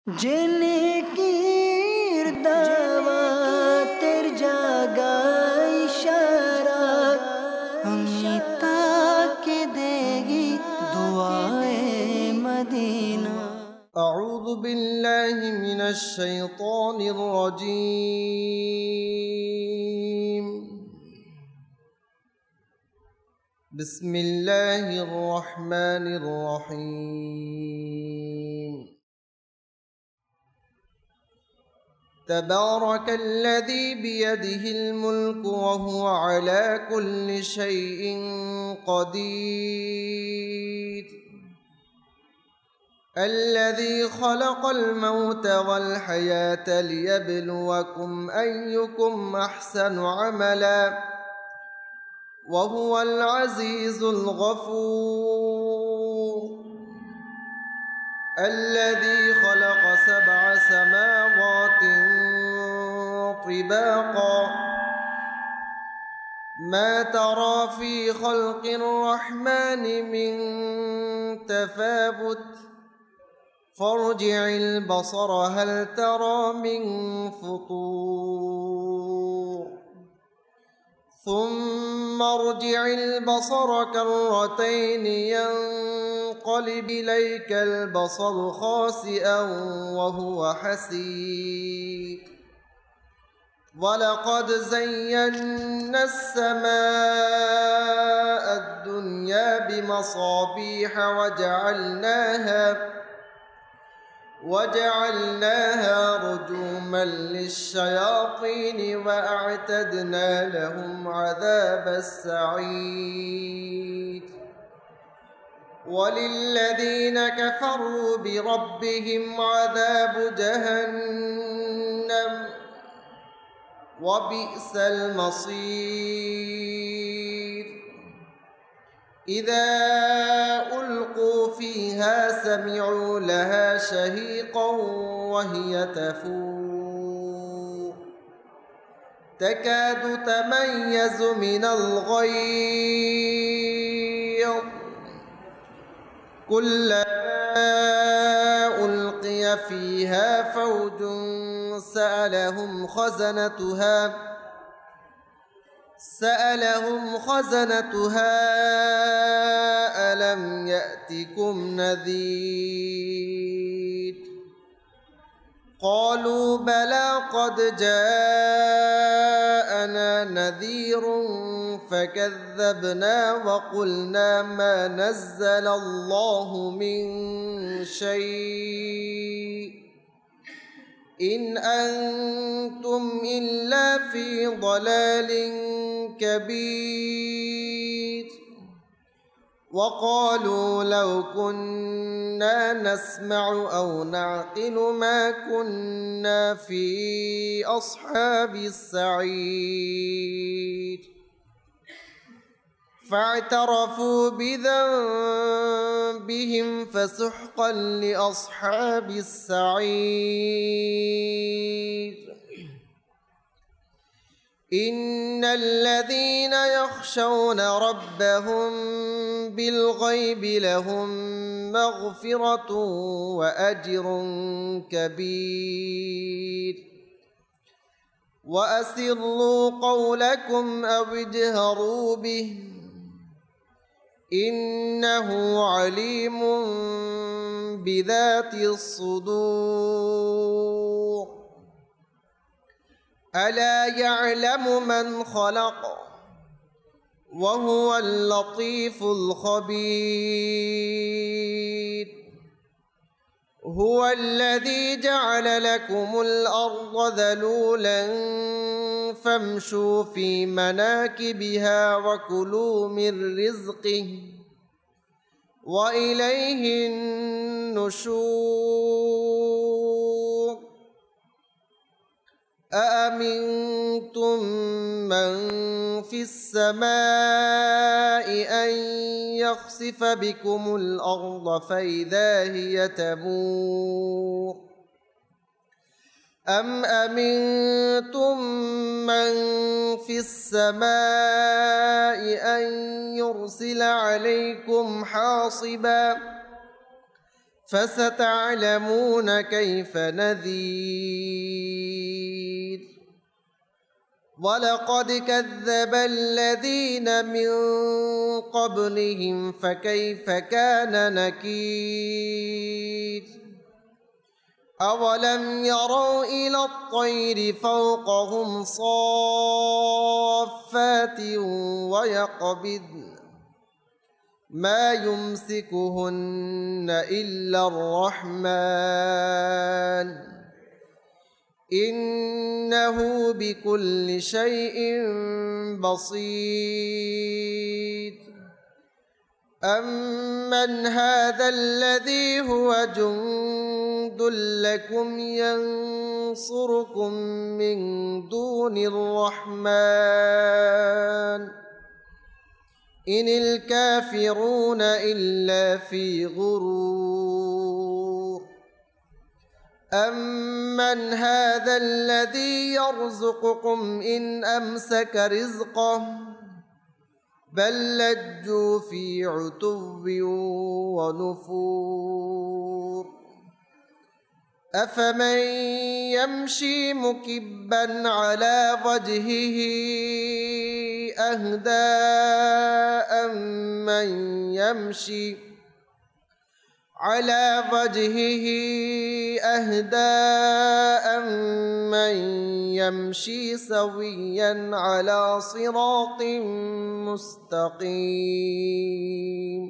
जिनकी दावा तेर जागा इशारा हमें ताके देगी दुआए मदीना। अऊज़ु बिल्लाहि मिनश शैतानिर रजीम। बिस्मिल्लाहिर रहमानिर रहीम। तबारकल्लज़ी बियदिहिल मुल्कु व हुवा अला कुल्लि शैइन क़दीर। अल्लज़ी खलक़ल मौत वल हयात लियब्लुवकुम अय्युकुम अहसनु अमला व हुवल अज़ीज़ुल गफ़ूर। الذي خلق سبع سماوات طباقا ما ترى في خلق الرحمن من تفاوت فارجع البصر هل ترى من فطور ثم ارجع البصر كرتين ينقلب إليك البصر خاسئا وهو حسير ولقد زينا السماء الدنيا بمصابيح وجعلناها رجوما للشياطين وأعتدنا لهم عذاب السعير وللذين كفروا بربهم عذاب جهنم وبئس المصير إذا ألقوا فيها سمعوا لها شهيقا وهي تفور تكاد تميز من الغيظ كلما ألقي فيها فوج سألهم خزنتها ألم يأتكم نذير قالوا بلى قد جاءنا نذير فكذبنا وقلنا ما نزل الله من شيء إن أنتم إلا في ضلال كبير وقالوا لو كنا نسمع أو نعقل ما كنا في أصحاب السعير فاعترفوا بذنبهم فسحقا لأصحاب السعير إن الذين يخشون ربهم بالغيب لهم مغفرة وأجر كبير وأسروا قولكم أو اجهروا به إنه عليم بذات الصدور ألا يعلم من خلق وهو اللطيف الخبير هو الذي جعل لكم الأرض ذلولا فامشوا في مناكبها وكلوا من رزقه وإليه النشور أأمنتم من في السماء أن يخسف بكم الأرض فإذا هي تمور أم أمنتم من في السماء أن يرسل عليكم حاصبا فستعلمون كيف نذير ولقد كذب الذين من قبلهم فكيف كان نكير أولم يروا إلى الطير فوقهم صافات ويقبضن ما يمسكهن إلا الرحمن إنه بكل شيء بصير أمن هذا الذي هو جند لكم ينصركم من دون الرحمن إن الكافرون إلا في غرور أمن هذا الذي يرزقكم إن أمسك رزقه بل لجوا في عتو ونفور أفمن يمشي مكبا على وجهه أهدى أمن يمشي على وجهه أهدى أمن يمشي سويا على صراط مستقيم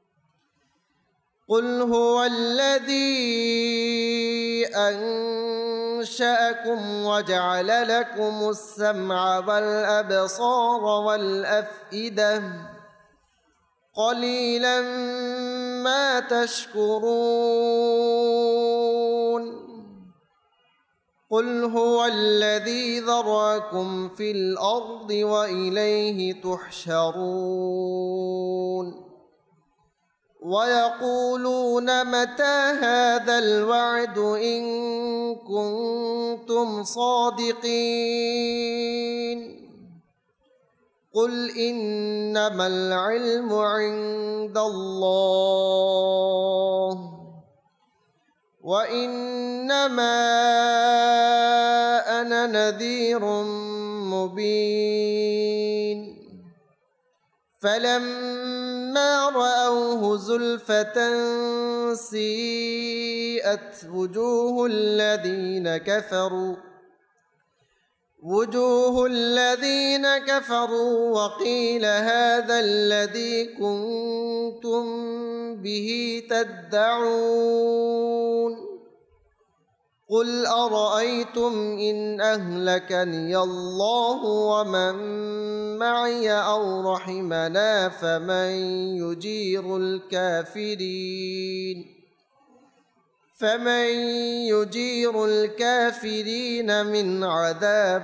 قل هو الذي أنشأكم وجعل لكم السمع والأبصار والأفئدة قليلا ما تشكرون قل هو الذي ذرأكم في الأرض وإليه تحشرون ويقولون متى هذا الوعد إن كنتم صادقين قل إنما العلم عند الله وإنما أنا نذير مبين فلما رأوه زلفة سيئت وجوه الذين كفروا وقيل هذا الذي كنتم به تدعون قل أرأيتم إن أهلكني الله ومن معي أو رحمنا فمن يجير الكافرين من عذاب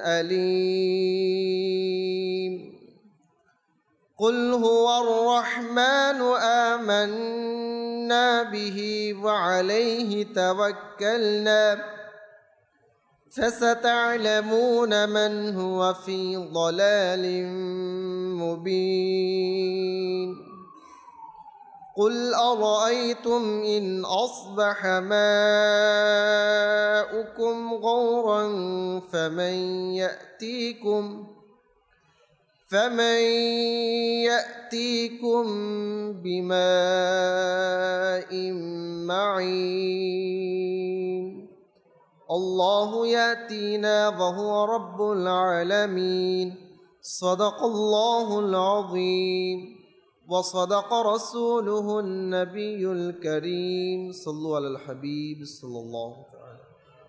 أليم قل هو الرحمن آمنا به وعليه توكلنا فستعلمون من هو في ضلال مبين قل أرأيتم إن أصبح ماؤكم غورا فمن يأتيكم بماء معين الله يأتينا وهو رب العالمين صدق الله العظيم وصدق رسوله النبي الكريم صلوا على الحبيب صلى الله تعالى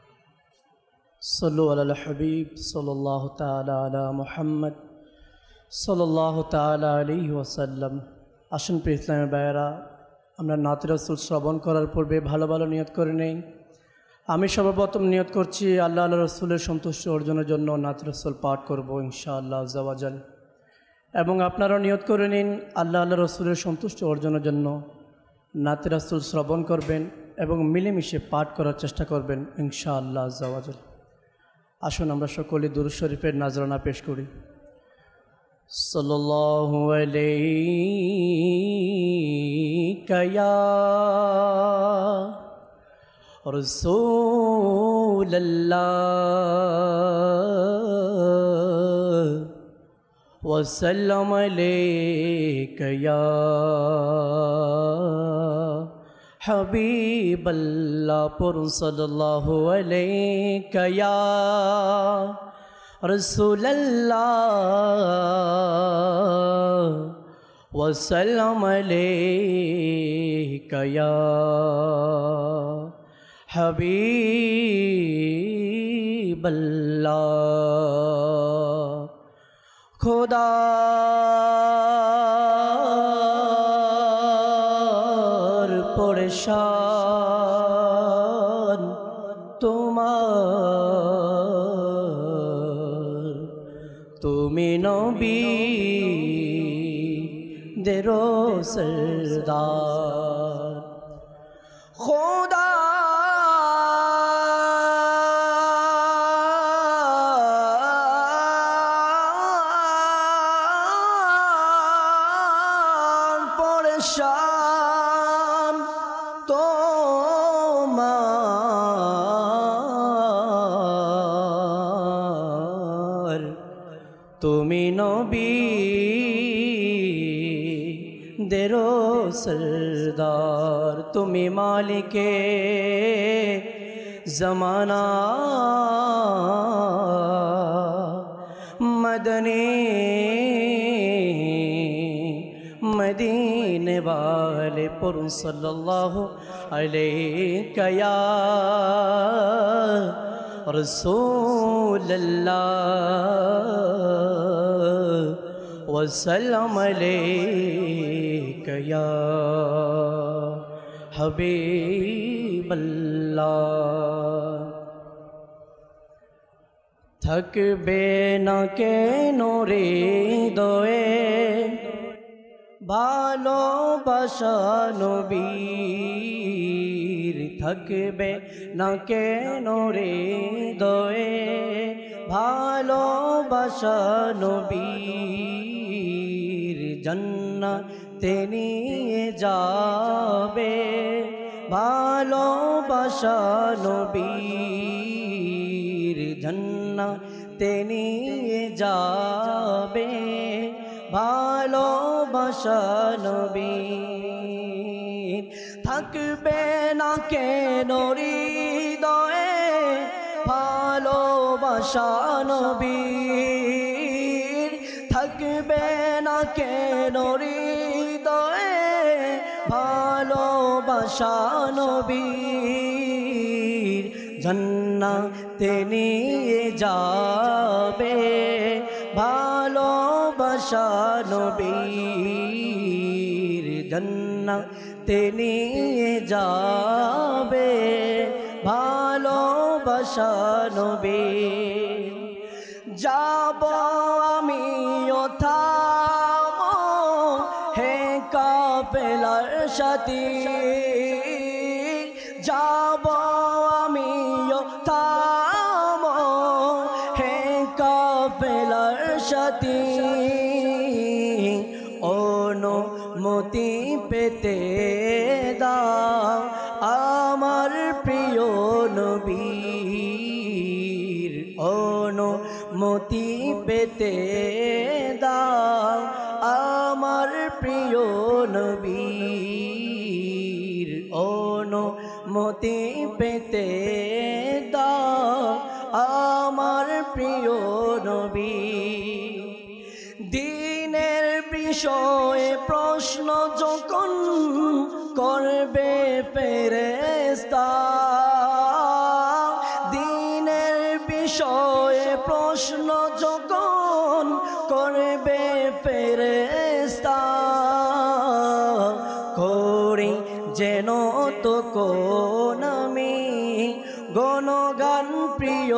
صلوا على الحبيب صلى الله تعالى على محمد সাল্লাল্লাহু তাআলা আলাইহি ওয়াসাল্লাম। আসুন প্রিয় ইসলামের ভাইয়েরা, আমরা নাত রাসূল শ্রবণ করার পূর্বে ভালো ভালো নিয়ত করে নেই। আমি সর্বপ্রথম নিয়ত করছি আল্লাহ রাসূলের সন্তুষ্টি অর্জনের জন্য নাত রাসূল পাঠ করব ইনশাআল্লাহ আযজা ওয়া জাল। এবং আপনারাও নিয়ত করে নিন আল্লাহ রাসূলের সন্তুষ্টি অর্জনের জন্য নাত রাসূল শ্রবণ করবেন এবং মিলেমিশে পাঠ করার চেষ্টা করবেন ইনশাআল্লাহ আযজা ওয়া জাল। আসুন আমরা সকলে দুরূদ শরীফের নাজরানা পেশ করি। सल्लल्लाहु अलैका या रसूलल्लाह वसल्लम अलैका या हबीबल्लाह पुर सल्लल्लाहु अलैका या रसूलल्लाह वसल्लम अलैका या हबीबल्लाह। খোদার পরশান তোমার, তুমি নবী দেরো সরদার। খোদা পরশান তোমার, তুমি নবী দেরো সরদার। তুমি মালিকে জমানা মদনী मदीने वाले पुर सल्लल्लाहु अलैका या रसूलल्लाह वसल्लम अलैका या हबीबल्लाह। थकबे ना केनो হৃদয়ে ভালোবাসা নবীর, থাকবে না কেন হৃদয়ে ভালোবাসা নবীর। জান্নাতে নিয়ে যাবে ভালোবাসা নবীর, জান্নাতে নিয়ে যাবে ভালোবাসা নবীর। থাকবে না কেন হৃদয়ে ভালোবাসা নবীর, থাকবে না কেন হৃদয়ে ভালোবাসা নবীর। জান্নাতে নিয়ে যাবে ভালোবাসা নবীর, জান্নাতে নিয়ে যাবে ভালোবাসা নবীর। যাব আমিও থামো হে কাফেলার সাথী, যাব আমিও থামো হে কাফেলার সাথী। অনুমতি পেতে দাও আমার প্রিয় নবীর, অনুমতি পেতে দাও আমার প্রিয় নবীর, অনুমতি পেতে দাও আমার প্রিয় নবীর। দিনের বিষয়ে প্রশ্ন যখন করবে ফেরেশতা, দিনের বিষয়ে প্রশ্ন যখন করবে ফেরেশতা, করি যেন তো কোন আমি গণগান প্রিয়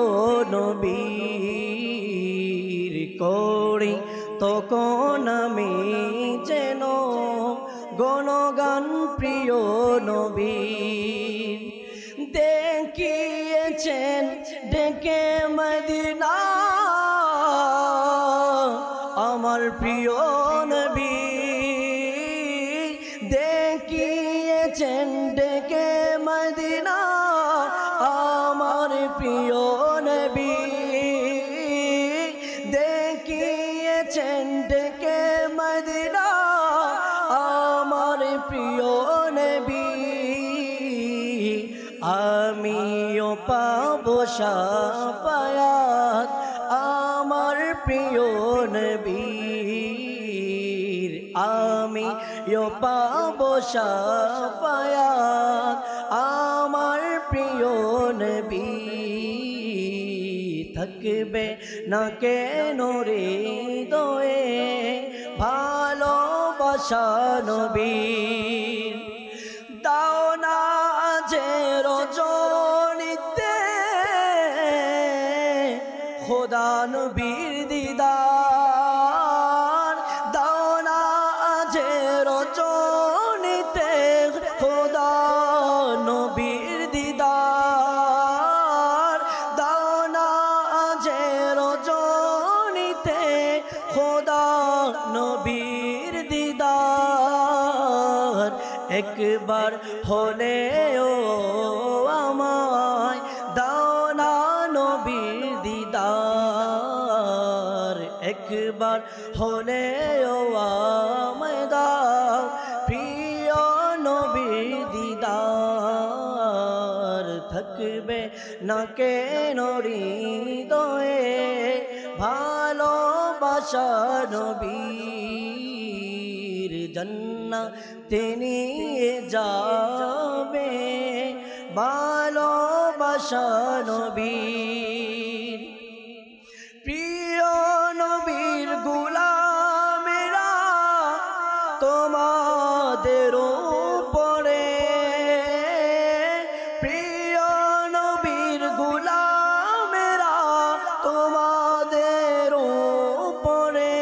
নবীর, করি তখন আমি যেন গণগান প্রিয় নবীর। দেখিয়েছেন ডেকে মদিনা আমার প্রিয় প্রিয় নবী দেখিয়েছেন ডেকে মদিনা আমার প্রিয় নবী আমিও পাবো শাফায়াত আমার প্রিয় নবীর আমিও পাবো শাফায়াত আমার প্রিয় নবী থাকবে না কেন হৃদয়ে ভালোবাসা নবীর দাও না যে রজনীতে খোদা নবীর দিদার দাও না যে রজনীতে খোদা নবীর দিদার দাও না যে রজনীতে খোদা নবীর দিদার একবার হলেও আমায় দাও না নবীর দিদার একবার হলেও আমায় দাও প্রিয় নবীর দিদার থাকবে না কেন হৃদয়ে ভালোবাসা নবীর জান্নাতে নিয়ে যাবে ভালোবাসা নবীর প্রিয় নবীর গোলামেরা তোমাদের উপরে প্রিয় নবীর গোলামেরা তোমাদের উপরে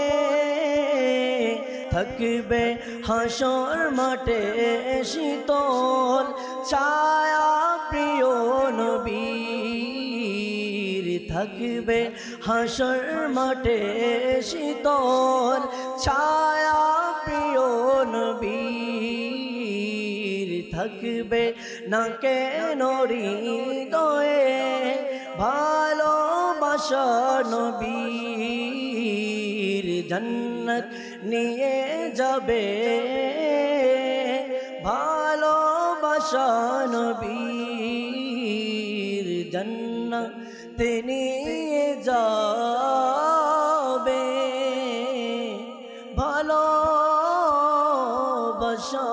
থাকবে হাসর মাঠে শীতল ছায়া প্রিয় নবীর থাকবে হাসর মাঠে শীতল ছায়া প্রিয় নবীর থাকবে না কেন হৃদয়ে ভালোবাসা নবীর জান্নাত নিয়ে যাবে ভালোবাসা নবীর জান্নাতে নিয়ে যাবে ভালোবাসা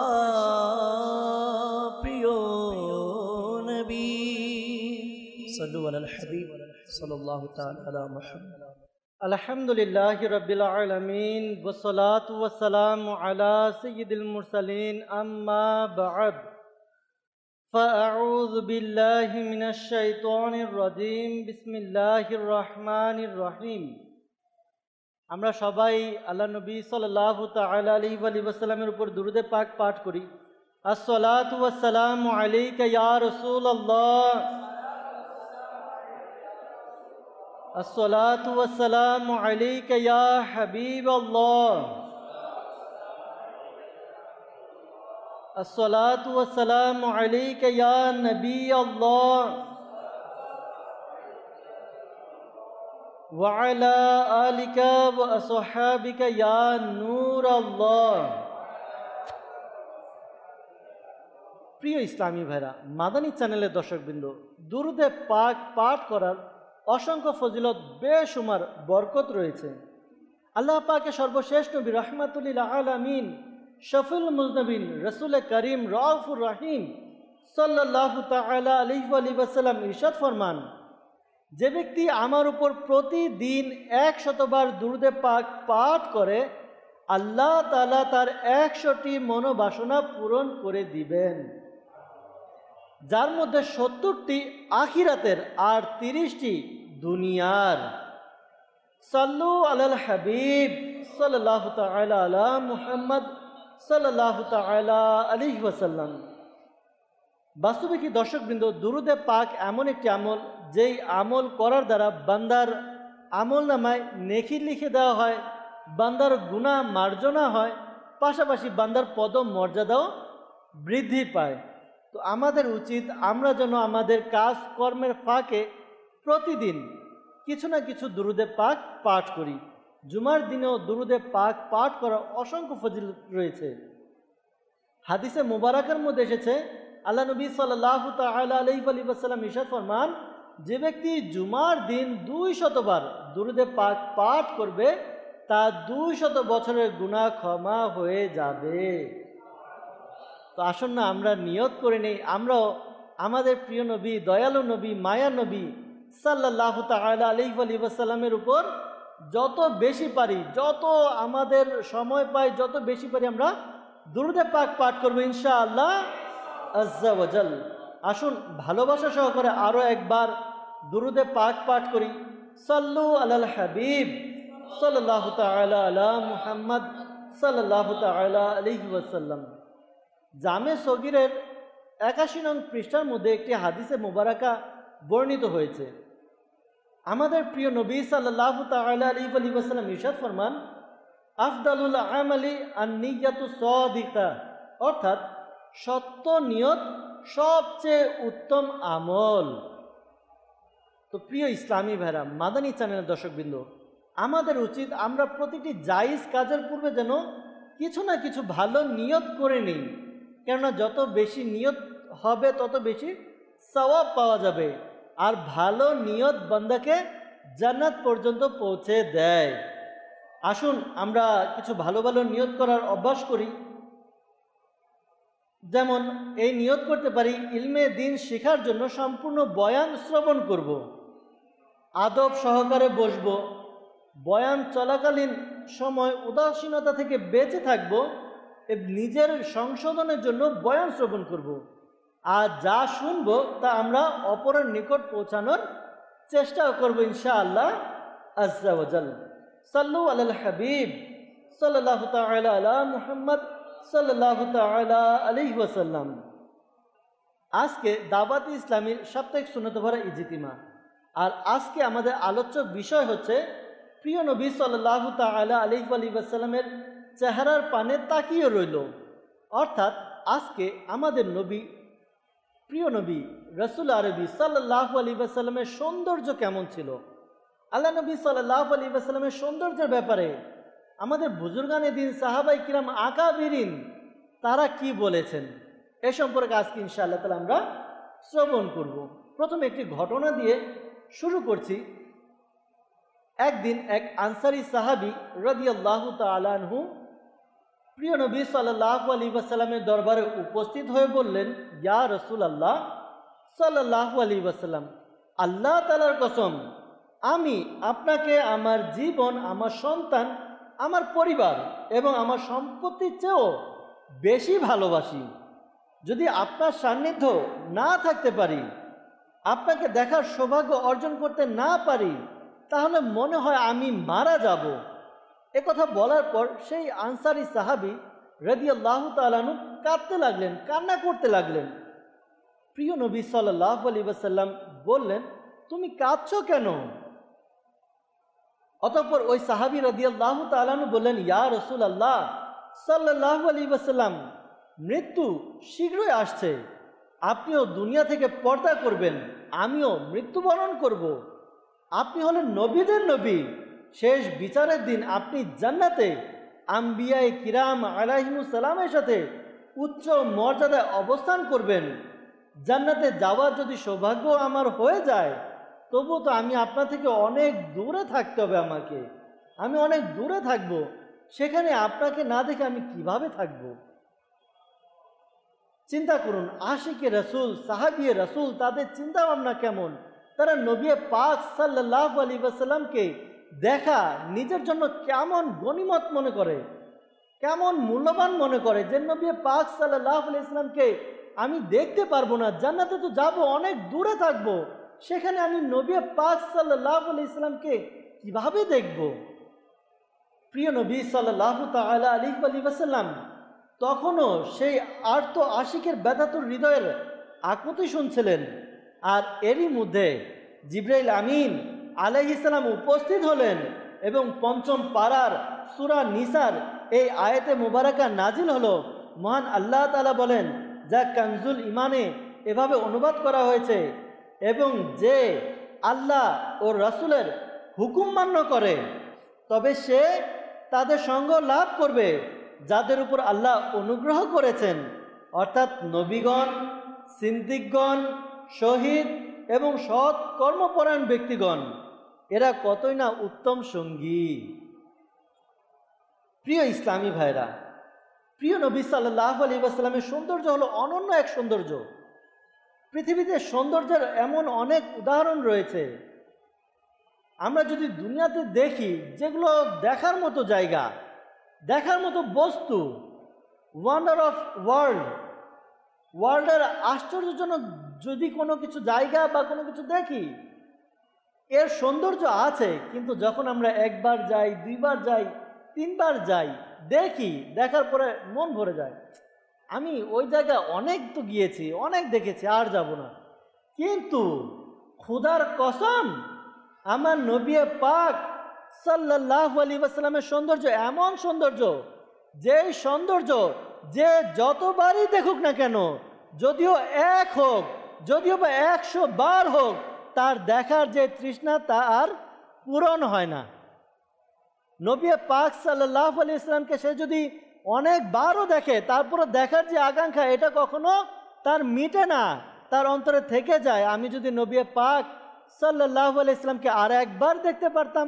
প্রিয় নবী সাল্লু আলাল হাবিব সাল্লাল্লাহু তাআলা আলা মুহাম্মদ আলহামদুলিল্লাহি রাব্বিল আলামিন ওয়াসসালাতু ওয়াসসালামু আলা সাইয়্যিদিল মুরসালিন আম্মা বা'দ ফাআউযু বিল্লাহি মিনাশ শাইতানির রাজীম বিসমিল্লাহির রহমানির রহিম আমরা সবাই আল্লাহ নবী সাল্লাল্লাহু তাআলা আলাইহি ওয়া সাল্লামের উপর দুরূদে পাক পাঠ করি আসসালাতু ওয়াসসালামু আলাইকা ইয়া রাসূলুল্লাহ الصلاة والسلام عليك يا حبيب الله الصلاة والسلام عليك يا نبي الله وعلى آلك وأصحابك يا نور الله প্রিয় ইসলামী ভাইরা মাদানী চ্যানেলের দর্শকবৃন্দ দুরূদে পাক পাঠ করার অসংখ্য ফজিলত বেশুমার বরকত রয়েছে আল্লাহ পাকের সর্বশেষ নবী রাহমাতুল লিল আলামিন শফিউল মুজনবিন রাসূল করিম রাউফুর রহিম সাল্লাল্লাহু তাআলা আলাইহি ওয়া সাল্লাম ইরশাদ ফরমান যে ব্যক্তি আমার উপর প্রতিদিন 100 বার দুরূদে পাক পাঠ করে আল্লাহ তাআলা তার 100টি মনোবাসনা পূরণ করে দিবেন যার মধ্যে 70টি আখিরাতের আর 30টি দুনিয়ার সাল্লু আলাল হাবিব সাল্লাল্লাহু তাআলা আলা মুহাম্মদ সাল্লাল্লাহু তাআলা আলাইহি ওয়াসাল্লাম বাস্তবে কি দর্শকবৃন্দ দুরূদে পাক এমন একটি আমল যেই আমল করার দ্বারা বান্দার আমলনামায় নেকি লিখে দেওয়া হয় বান্দার গুনাহ মার্জনা হয় পাশাপাশি বান্দার পদমর্যাদাও বৃদ্ধি পায় তো আমাদের উচিত আমরা যেন আমাদের কাজ কর্মের ফাঁকে প্রতিদিন কিছু না কিছু দুরুদে পাক পাঠ করি। জুমার দিনেও দুরুদে পাক পাঠ করার অসংখ্য ফজিলত রয়েছে। হাদিসে মুবারাকের মধ্যে এসেছে, আল্লাহ নবী সাল্লাল্লাহু তাআলা আলাইহি ওয়া সাল্লাম ইরশাদ ফরমান, যে ব্যক্তি জুমার দিন 200 বার দুরুদে পাক পাঠ করবে তার 200 বছরের গুনাহ ক্ষমা হয়ে যাবে। তো আসুন না আমরা নিয়ত করে নেই, আমরাও আমাদের প্রিয় নবী, দয়ালু নবী, মায়া নবী সাল্লাল্লাহু তাআলা আলাইহি ওয়া সাল্লামের উপর যত বেশি পারি, যত আমাদের সময় পাই, যত বেশি পারি আমরা দুরুদে পাক পাঠ করবো ইনশাআল্লাহ আজ্জা ওয়া জাল। আসুন ভালোবাসা সহকারে আরও একবার দুরুদে পাক পাঠ করি। সাল্লু আলাল হাবিব সাল্লাল্লাহু তাআলা আলা মুহাম্মদ সাল্লাল্লাহু তাআলা আলাইহি ওয়াসাল্লাম। জামে সগীরের 81 নং পৃষ্ঠার মধ্যে একটি হাদিসে মুবারাকা বর্ণিত হয়েছে। আমাদের প্রিয় নবী সাল্লাল্লাহু তাআলা আলাইহি ওয়াসাল্লাম ইরশাদ ফরমান, আফদালুল আমালি আন-নিয়াতু সাদিকা, অর্থাৎ সত্য নিয়ত সবচেয়ে উত্তম আমল। তো প্রিয় ইসলামী ভাইরা, মাদানী চ্যানেলের দর্শকবৃন্দ, আমাদের উচিত আমরা প্রতিটি জায়েজ কাজের পূর্বে যেন কিছু না কিছু ভালো নিয়ত করে নিই, কেননা যত বেশি নিয়ত হবে তত বেশি সওয়াব পাওয়া যাবে। আর ভালো নিয়ত বান্দাকে জান্নাত পর্যন্ত পৌঁছে দেয়। আসুন আমরা কিছু ভালো ভালো নিয়ত করার অভ্যাস করি। যেমন এই নিয়ত করতে পারি, ইলমে দ্বীন শেখার জন্য সম্পূর্ণ বয়ান শ্রবণ করব, আদব সহকারে বসব, বয়ান চলাকালীন সময় উদাসীনতা থেকে বেঁচে থাকব, নিজের সংশোধনের জন্য বয়ান শ্রবণ করব, আর যা শুনব তা আমরা অপরের নিকট পৌঁছানোর চেষ্টাও করব ইনশাআল্লাহ আজ্জা ওয়া জাল। সাল্লু আলাল হাবিব সাল্লাল্লাহু তাআলা আলা মুহাম্মদ সাল্লাল্লাহু তাআলা আলাইহি ওয়াসাল্লাম। আজকে দাওয়াত ইসলামীর সাপ্তাহিক সুন্নত ভরা ইজতিমা, আর আজকে আমাদের আলোচ্য বিষয় হচ্ছে প্রিয় নবী সাল্লাল্লাহু তাআলা আলাইহি ওয়াসাল্লামের চেহারার পানে তাকিয়ে রইল। অর্থাৎ আজকে আমাদের নবী, প্রিয় নবী রাসূল আরবি সাল্লাল্লাহু আলাইহি ওয়াসাল্লামের সৌন্দর্য কেমন ছিল, আল্লাহ নবী সাল্লাল্লাহু আলাইহি ওয়াসাল্লামের সৌন্দর্যের ব্যাপারে আমাদের বুজুর্গানে দিন সাহাবাই কিরাম আকাবিরিন তারা কি বলেছেন, এ সম্পর্কে আজকে ইনশাআল্লাহ তাআলা আমরা শ্রবণ করব। প্রথমে একটি ঘটনা দিয়ে শুরু করছি। একদিন এক আনসারী সাহাবী রাদিয়াল্লাহু তাআলা আনহু প্রিয় নবী সাল্লাল্লাহু আলাইহি ওয়াসাল্লামের দরবারে উপস্থিত হয়ে বললেন, ইয়া রাসূলুল্লাহ সাল্লাল্লাহু আলাইহি ওয়াসাল্লাম, আল্লাহ তাআলার কসম, আমি আপনাকে আমার জীবন, আমার সন্তান, আমার পরিবার এবং আমার সম্পত্তির চেয়েও বেশি ভালোবাসি। যদি আপনার সান্নিধ্য না থাকতে পারি, আপনাকে দেখার সৌভাগ্য অর্জন করতে না পারি, তাহলে মনে হয় আমি মারা যাব। একথা বলার পর সেই আনসারী সাহাবী রাদিয়াল্লাহু তাআলা আনহু কাঁদতে লাগলেন, কান্না করতে লাগলেন। প্রিয় নবী সাল্লাল্লাহু আলাইহি ওয়াসাল্লাম বললেন, তুমি কাঁদছো কেন? অতঃপর ওই সাহাবী রাদিয়াল্লাহু তাআলা আনহু বললেন, ইয়া রাসূলুল্লাহ সাল্লাল্লাহু আলাইহি ওয়াসাল্লাম, মৃত্যু শীঘ্রই আসছে, আপনিও দুনিয়া থেকে পর্দা করবেন, আমিও মৃত্যুবরণ করব। আপনি হলেন নবীদের নবী, শেষ বিচারের দিন আপনি জান্নাতে আম্বিয়ায়ে কিরাম আলাইহিমুস সালামের সাথে উচ্চ মর্যাদায় অবস্থান করবেন। জান্নাতে যাওয়ার যদি সৌভাগ্য আমার হয়ে যায়, তবু তো আমি আপনার থেকে অনেক দূরে থাকতে হবে, আমি অনেক দূরে থাকব, সেখানে আপনাকে না দেখে আমি কিভাবে থাকব? চিন্তা করুন, আশিকে রাসূল, সাহাবিয়ে রাসূল, তাদের চিন্তা ভাবনা কেমন। তারা নবী পাক সাল্লাল্লাহু আলাইহি ওয়াসাল্লামকে দেখা নিজের জন্য কেমন গনিমত মনে করে, কেমন মূল্যবান মনে করে, যে নবী পাক সাল্লাল্লাহু আলাইহি ওয়াসাল্লামকে আমি দেখতে পারবো না, জান্নাতে তো যাব, অনেক দূরে থাকব, সেখানে আমি নবী পাক সাল্লাল্লাহু আলাইহি ওয়াসাল্লামকে কিভাবে দেখব? প্রিয় নবী সাল্লাল্লাহু তাআলা আলাইহি ওয়াসাল্লাম তখনও সেই আর্ত আশিকের ব্যথাতুর হৃদয়ের আকুতি শুনছিলেন। আর এরই মধ্যে জিবরাইল আমিন আলাইহিস সালাম উপস্থিত হলেন এবং পঞ্চম পারার সূরা নিসার এই আয়াতে মুবারাকা নাজিল হলো। মহান আল্লাহ তাআলা বলেন, যা কানজুল ইমানে এভাবে অনুবাদ করা হয়েছে, এবং যে আল্লাহ ও রাসূলের হুকুম মান্য করে তবে সে তাদের সঙ্গ লাভ করবে যাদের উপর আল্লাহ অনুগ্রহ করেছেন, অর্থাৎ নবীগণ, সিদ্দিকগণ, শহীদ এবং সৎ কর্মপরায়ণ ব্যক্তিগণ। এরা কতই না উত্তম সঙ্গী। প্রিয় ইসলামী ভাইরা, প্রিয় নবী সাল্লাল্লাহু আলাইহি ওয়াসাল্লামের সৌন্দর্য হলো অনন্য এক সৌন্দর্য। পৃথিবীতে সৌন্দর্যের এমন অনেক উদাহরণ রয়েছে। আমরা যদি দুনিয়াতে দেখি, যেগুলো দেখার মতো জায়গা, দেখার মতো বস্তু, ওয়ান্ডার অফ ওয়ার্ল্ডের আশ্চর্যজনক যদি কোনো কিছু জায়গা বা কোনো কিছু দেখি, এর সৌন্দর্য আছে, কিন্তু যখন আমরা একবার যাই, দুইবার যাই, তিনবার যাই, দেখি, দেখার পরে মন ভরে যায়, আমি ওই জায়গায় অনেক তো গিয়েছি, অনেক দেখেছি, আর যাব না। কিন্তু খোদার কসম, আমার নবী পাক সাল্লাল্লাহু আলাইহি ওয়াসাল্লামের সৌন্দর্য এমন সৌন্দর্য, যেই সৌন্দর্য যে যতবারই দেখুক না কেন, যদিও এক হোক, যদিও বা 100 বার হোক, তার দেখার যে তৃষ্ণা তা আর পূরণ হয় না। নবী পাক সাল্লাল্লাহু আলাইহি ওয়াসাল্লামকে সে যদি অনেকবারও দেখে, তারপরে দেখার যে আকাঙ্ক্ষা, এটা কখনো তার মিটে না, তার অন্তরে থেকে যায়, আমি যদি নবী পাক সাল্লাল্লাহু আলাইহি ওয়াসাল্লামকে আর একবার দেখতে পারতাম।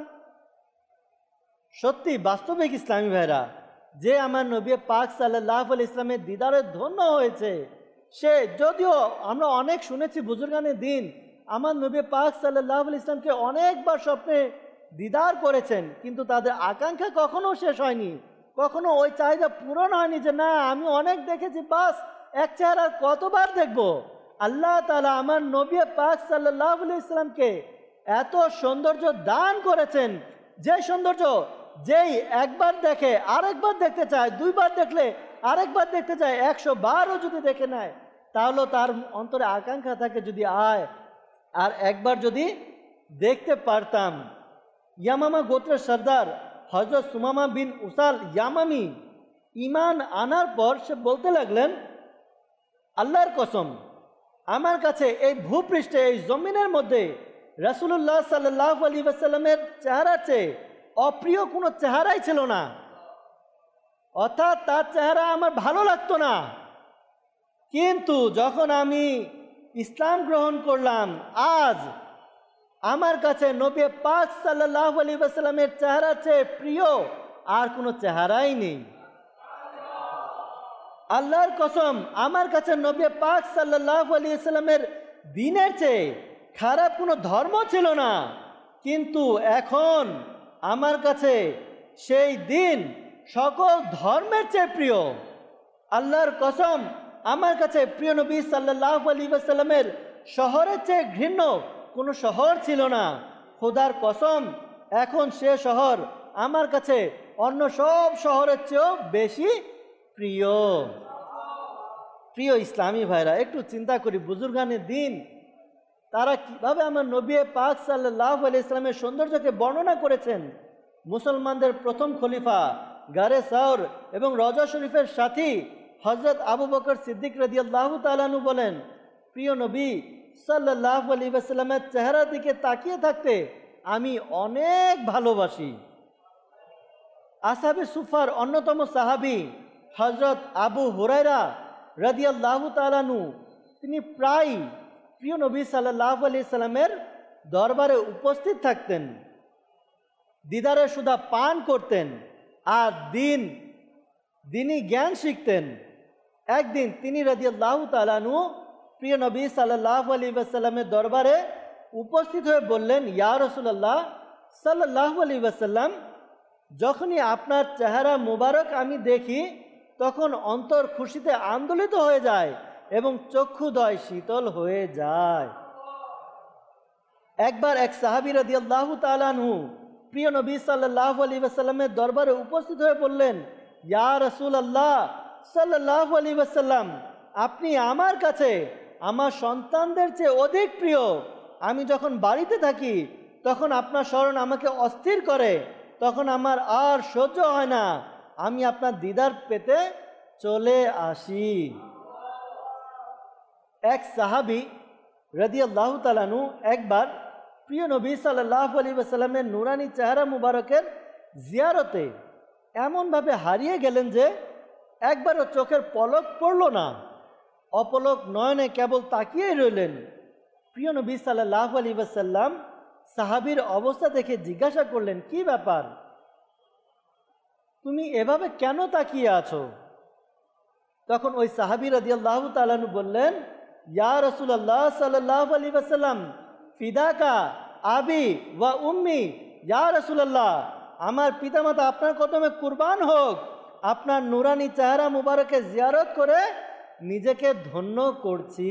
সত্যি বাস্তবিক ইসলামী ভাইরা, যে আমার নবী পাক সাল্লাল্লাহু আলাইহি ওয়াসাল্লামের দিদারে ধন্য হয়েছে, সে যদিও আমরা অনেক শুনেছি বুজুর্গানে দিন আমার নবী পাক সাল্লাল্লাহু আলাইহি ওয়াসাল্লামকে অনেকবার স্বপ্নে দিদার করেছেন, কিন্তু তাদের আকাঙ্ক্ষা কখনো শেষ হয়নি, কখনো ওই চাহিদা পূরণ হয়নি যে না আমি অনেক দেখেছি, বাস এক চেহারা কতবার দেখব। আল্লাহ তাআলা আমার নবী পাক সাল্লাল্লাহু আলাইহি ওয়াসাল্লামকে এত সৌন্দর্য দান করেছেন, যে সৌন্দর্য যেই একবার দেখে আরেকবার দেখতে চায়, দুইবার দেখলে আরেকবার দেখতে চায়, 100 বারও যদি দেখে নেয়, তাহলে তার অন্তরে আকাঙ্ক্ষা থাকে যদি আয় আর একবার যদি দেখতে পারতাম। ইয়ামামা গোত্রের সর্দার হযরত সুমামা বিন উসাল ইয়ামামি ঈমান আনার পর সে বলতে লাগলেন, আল্লাহর কসম, আমার কাছে এই ভূপৃষ্ঠে, এই জমিনের মধ্যে রাসূলুল্লাহ সাল্লাল্লাহু আলাইহি ওয়াসাল্লামের চেহারা চেয়ে অপ্রিয় কোনো চেহারাই ছিল না, অর্থাৎ তার চেহারা আমার ভালো লাগতো না। কিন্তু যখন আমি ইসলাম গ্রহণ করলাম, আজ আমার কাছে নবী পাক সাল্লাল্লাহু আলাইহি ওয়াসাল্লামের চেহারা চেয়ে প্রিয় আর কোনো চেহারাই নেই। আল্লাহর কসম, আমার কাছে নবী পাক সাল্লাল্লাহু আলাইহি ওয়াসাল্লামের দ্বীনের চেয়ে খারাপ কোনো ধর্ম ছিল না, কিন্তু এখন আমার কাছে সেই দিন সকল ধর্মের চেয়ে প্রিয়। আল্লাহর কসম, আমার কাছে প্রিয় নবী সাল্লাল্লাহু আলাইহি ওয়াসাল্লামের শহরের চেয়ে ঘৃণ্য কোনো শহর ছিল না। খোদার কসম, এখন সে শহর আমার কাছে অন্য সব শহরের চেয়েও বেশি প্রিয়। প্রিয় ইসলামী ভাইরা, একটু চিন্তা করি বুজুর্গানে দিন তারা কিভাবে আমার নবী পাক সাল্লাল্লাহু আলাইহি ওয়াসাল্লামের সৌন্দর্যকে বর্ণনা করেছেন। মুসলমানদের প্রথম খলিফা গারে সাওর এবং রওজা শরীফের সাথী হযরত আবু বকর সিদ্দিক রাদিয়াল্লাহু তাআলা আনহু বলেন, প্রিয় নবী সাল্লাল্লাহু আলাইহি ওয়াসাল্লামের চেহারার দিকে তাকিয়ে থাকতে আমি অনেক ভালোবাসি। আসহাবে সুফার অন্যতম সাহাবী হযরত আবু হুরায়রা রাদিয়াল্লাহু তাআলা আনহু, তিনি প্রায় প্রিয় নবী সাল্লাল্লাহু আলাইহি সাল্লামের দরবারে উপস্থিত থাকতেন, দিদারে সুধা পান করতেন আর দিনই জ্ঞান শিখতেন। একদিন তিনি রাদিয়াল্লাহু তাআলা আনহু প্রিয় নবী সাল্লাল্লাহু আলাইহি ওয়াসাল্লামের দরবারে উপস্থিত হয়ে বললেন, ইয়া রাসূলুল্লাহ সাল্লাল্লাহু আলাইহি ওয়াসাল্লাম, যখনই আপনার চেহারা মুবারক আমি দেখি তখন অন্তর খুশিতে আন্দোলিত হয়ে যায় এবং চক্ষুদ্বয় শীতল হয়ে যায়। একবার এক সাহাবী রাদিয়াল্লাহু তাআলা আনহু প্রিয় নবী সাল্লাল্লাহু আলাইহি ওয়াসাল্লামের দরবারে উপস্থিত হয়ে বললেন, ইয়া রাসূলুল্লাহ সাল্লাল্লাহু আলাইহি ওয়াসাল্লাম, আপনি আমার কাছে আমার সন্তানদের চেয়ে অধিক প্রিয়। আমি যখন বাড়িতে থাকি তখন আপনার স্মরণ আমাকে অস্থির করে, তখন আমার আর সহ্য হয় না, আমি আপনার দিদার পেতে চলে আসি। এক সাহাবী রাদিয়াল্লাহু তাআলা আনহু একবার প্রিয় নবী সাল্লাল্লাহু আলাইহি ওয়াসাল্লামের নুরানি চেহারা মুবারকের জিয়ারতে এমনভাবে হারিয়ে গেলেন যে একবারও চোখের পলক পড়ল না, অপলক নয়নে কেবল তাকিয়েই রইলেন। প্রিয় নবী সাল্লাল্লাহু আলাইহি ওয়াসাল্লাম সাহাবীর অবস্থা দেখে জিজ্ঞাসা করলেন, কি ব্যাপার, তুমি এভাবে কেন তাকিয়ে আছো? তখন ওই সাহাবী রাদিয়াল্লাহু তাআলা আনহু বললেন, ইয়া রাসূলুল্লাহ সাল্লাল্লাহু আলাইহি ওয়াসাল্লাম, ফিদাকা আবি ওয়া উম্মি, ইয়া রাসূলুল্লাহ, আমার পিতামাতা আপনার কদমে কুরবান হোক, আপনার নুরানি চেহারা মুবারকে জিয়ারত করে নিজেকে ধন্য করছি।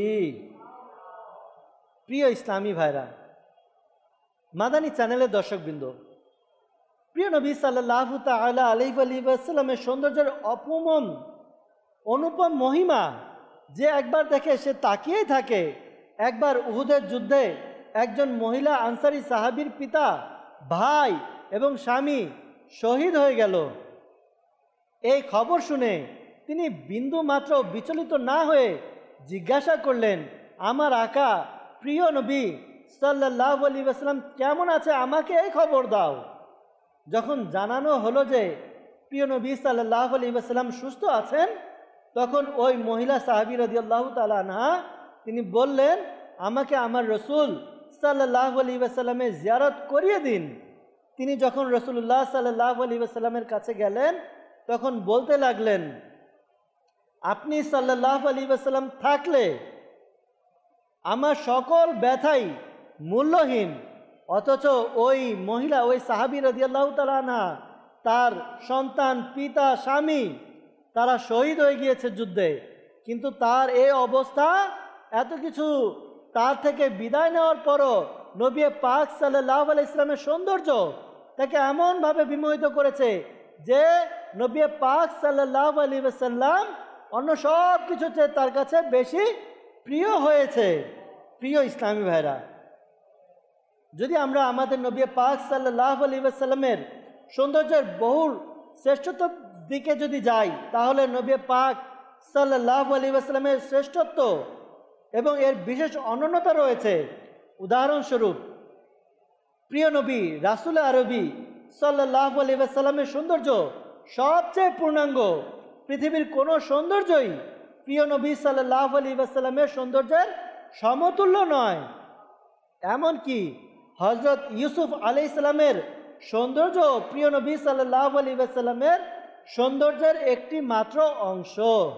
প্রিয় ইসলামী ভাইরা, মাদানী চ্যানেলের দর্শকবৃন্দ, প্রিয় নবী সাল্লাল্লাহু তাআলা আলাইহি ওয়াসাল্লামের সৌন্দর্যের অনুপম মহিমা যে একবার দেখে সে তাকিয়েই থাকে। একবার উহুদের যুদ্ধে একজন মহিলা আনসারী সাহাবীর পিতা, ভাই এবং স্বামী শহীদ হয়ে গেল। এই খবর শুনে তিনি বিন্দু মাত্র বিচলিত না হয়ে জিজ্ঞাসা করলেন, আমার আকা প্রিয় নবী সাল্লাল্লাহু আলাইহি ওয়াসাল্লাম কেমন আছে, আমাকে এই খবর দাও। যখন জানানো হলো যে প্রিয় নবী সাল্লাল্লাহু আলাইহি ওয়াসাল্লাম সুস্থ আছেন, তখন ওই মহিলা সাহাবী রাদিয়াল্লাহু তাআলা আনহা তিনি বললেন, আমাকে আমার রসুল সাল্লাল্লাহু আলাইহি ওয়াসাল্লামের জিয়ারত করিয়ে দিন। তিনি যখন রাসূলুল্লাহ সাল্লাল্লাহু আলাইহি ওয়াসাল্লামের কাছে গেলেন, তখন বলতে লাগলেন, আপনি সাল্লাল্লাহু আলাইহি ওয়াসাল্লাম থাকলে আমার সকল ব্যথাই মূল্যহীন। অথচ ওই মহিলা, ওই সাহাবী রাদিয়াল্লাহু তাআলা আনহা, তার সন্তান, পিতা, স্বামী তারা শহীদ হয়ে গিয়েছে যুদ্ধে, কিন্তু তার এই অবস্থা, এত কিছু তার থেকে বিদায় নেওয়ার পরও নবী পাক সাল্লাল্লাহু আলাইহি ওয়াসাল্লামের সৌন্দর্য তাকে এমনভাবে বিমোহিত করেছে যে নবী পাক সাল্লাল্লাহু আলাইহি ওয়াসাল্লাম অন্য সব কিছু চেয়ে তার কাছে বেশি প্রিয় হয়েছে। প্রিয় ইসলামী ভাইরা, যদি আমরা আমাদের নবী পাক সাল্লাল্লাহু আলাইহি ওয়াসাল্লামের সৌন্দর্যের বহুল শ্রেষ্ঠত্ব দিকে যদি যাই, তাহলে নবী পাক সাল্লাল্লাহু আলাইহি ওয়াসাল্লামের শ্রেষ্ঠত্ব এবং এর বিশেষ অনন্যতা রয়েছে। উদাহরণস্বরূপ, প্রিয় নবী রাসূল আরবি সাল্লাল্লাহু আলাইহি ওয়াসাল্লামের সৌন্দর্য সবচেয়ে পূর্ণাঙ্গ। পৃথিবীর কোনো সৌন্দর্যই প্রিয় নবী সাল্লাল্লাহু আলাইহি ওয়াসাল্লামের সৌন্দর্যের সমতুল্য নয়। এমনকি হযরত ইউসুফ আলাইহিস সালামের সৌন্দর্য প্রিয় নবী সাল্লাল্লাহু আলাইহি ওয়াসাল্লামের সৌন্দর্যের একটি মাত্র অংশ।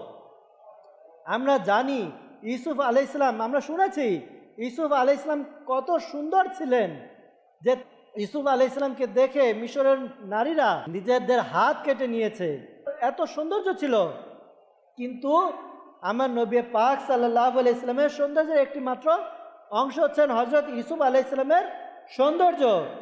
আমরা জানি ইউসুফ আলাইহিস সালাম, আমরা শুনেছি ইউসুফ আলাইহিস সালাম কত সুন্দর ছিলেন, যে ইউসুফ আলাইহিস সালামকে দেখে মিশরের নারীরা নিজেদের হাত কেটে নিয়েছে, এত সৌন্দর্য ছিল। কিন্তু আমার নবী পাক সাল্লাল্লাহু আলাইহি ওয়াসাল্লামের সৌন্দর্যের একটি মাত্র অংশ হচ্ছেন হযরত ইউসুফ আলাইহিস সালামের সৌন্দর্য।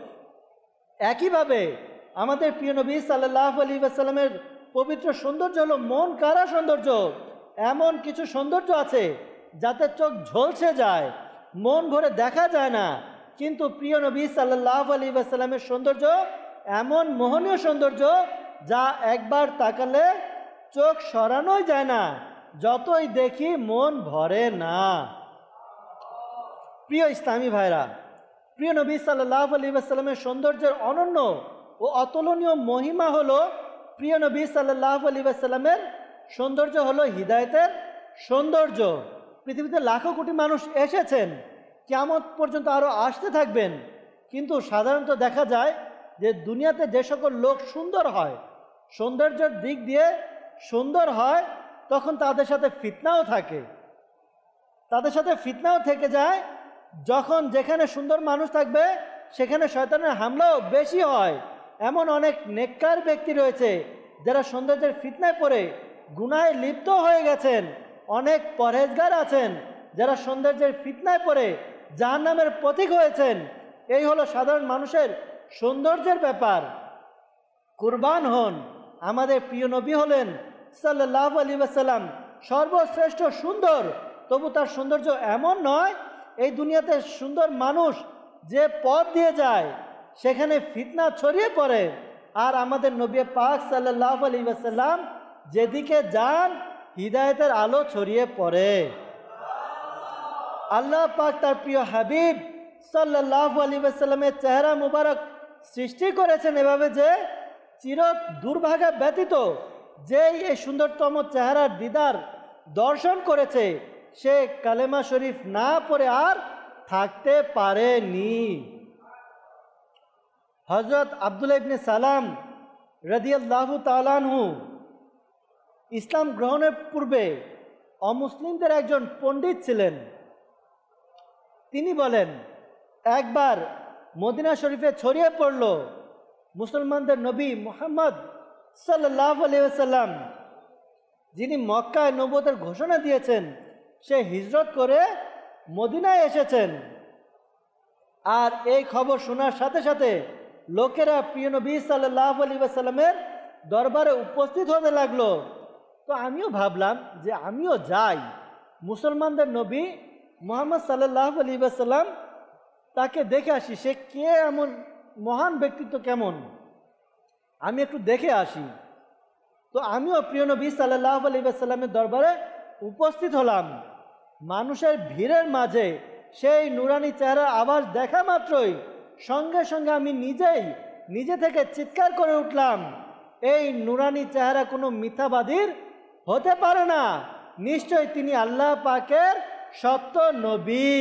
একইভাবে আমাদের প্রিয় নবী সাল্লাল্লাহু আলাইহি ওয়াসাল্লামের পবিত্র সৌন্দর্য হলো মন কাড়া সৌন্দর্য। এমন কিছু সৌন্দর্য আছে যাতে চোখ ঝলসে যায়, মন ভরে দেখা যায় না, কিন্তু প্রিয় নবী সাল্লাল্লাহু আলাইহি ওয়াসাল্লামের সৌন্দর্য এমন মোহনীয় সৌন্দর্য যা একবার তাকালে চোখ সরানোই যায় না, যতই দেখি মন ভরে না। প্রিয় ইসলামী ভাইরা, প্রিয় নবী সাল্লাল্লাহু আলাইহি ওয়াসাল্লামের সৌন্দর্যের অনন্য ও অতুলনীয় মহিমা হলো, প্রিয় নবী সাল্লাল্লাহু আলাইহি ওয়াসাল্লামের সৌন্দর্য হলো হিদায়াতের সৌন্দর্য। পৃথিবীতে লাখো কোটি মানুষ এসেছেন, কিয়ামত পর্যন্ত আরও আসতে থাকবেন, কিন্তু সাধারণত দেখা যায় যে দুনিয়াতে যে সকল লোক সুন্দর হয়, সৌন্দর্যের দিক দিয়ে সুন্দর হয়, তখন তাদের সাথে ফিতনাও থাকে, তাদের সাথে ফিতনাও থেকে যায়। যখন যেখানে সুন্দর মানুষ থাকবে সেখানে শয়তানের হামলাও বেশি হয়। এমন অনেক নেককার ব্যক্তি রয়েছে যারা সৌন্দর্যের ফিতনায় পড়ে গুনাহে লিপ্ত হয়ে গেছেন। অনেক পরহেজগার আছেন যারা সৌন্দর্যের ফিতনায় পড়ে জাহান্নামের পথিক হয়েছেন। এই হলো সাধারণ মানুষের সৌন্দর্যের ব্যাপার। কুরবান হন, আমাদের প্রিয় নবী হলেন সাল্লাল্লাহু আলাইহি ওয়াসাল্লাম সর্বশ্রেষ্ঠ সুন্দর, তবু তার সৌন্দর্য এমন নয়, এই দুনিয়াতে সুন্দর মানুষ যে পথ দিয়ে যায় সেখানে ফিতনা ছড়িয়ে পড়ে, আর আমাদের নবী পাক সাল্লাল্লাহু আলাইহি ওয়াসাল্লাম যেদিকে যান হিদায়াতের আলো ছড়িয়ে পড়ে। আল্লাহ পাক তার প্রিয় হাবিব সাল্লাল্লাহু আলাইহি ওয়াসাল্লামের চেহারা মুবারক সৃষ্টি করেছেন এভাবে যে চির দুর্ভাগা ব্যতীত যেই এই সুন্দরতম চেহারার দিদার দর্শন করেছে সে কালেমা শরীফ না পড়ে আর থাকতে পারেনি। হযরত আব্দুল্লাহ ইবনে সালাম রাদিয়াল্লাহু তাআলা আনহু ইসলাম গ্রহণের পূর্বে অমুসলিমদের একজন পণ্ডিত ছিলেন। তিনি বলেন, একবার মদিনা শরীফে ছড়িয়ে পড়ল মুসলমানদের নবী মুহাম্মদ সাল্লাল্লাহু আলাইহি ওয়াসাল্লাম, যিনি মক্কায় নবুয়তের ঘোষণা দিয়েছেন, সে হিজরত করে মদিনায় এসেছেন। আর এই খবর শোনার সাথে সাথে লোকেরা প্রিয় নবী সাল্লাল্লাহু আলাইহি ওয়াসাল্লামের দরবারে উপস্থিত হতে লাগলো। তো আমিও ভাবলাম যে আমিও যাই, মুসলমানদের নবী মুহাম্মদ সাল্লাল্লাহু আলাইহি ওয়াসাল্লাম তাকে দেখে আসি, সে কে, এমন মহান ব্যক্তিত্ব কেমন, আমি একটু দেখে আসি। তো আমিও প্রিয় নবী সাল্লাল্লাহু আলাইহি ওয়াসাল্লামের দরবারে উপস্থিত হলাম। মানুষের ভিড়ের মাঝে সেই নুরানি চেহারার আভাস দেখা মাত্রই সঙ্গে সঙ্গে আমি নিজে থেকে চিৎকার করে উঠলাম, এই নুরানি চেহারা কোনো মিথ্যাবাদীর হতে পারে না, নিশ্চয় তিনি আল্লাহ পাকের সত্য নবী।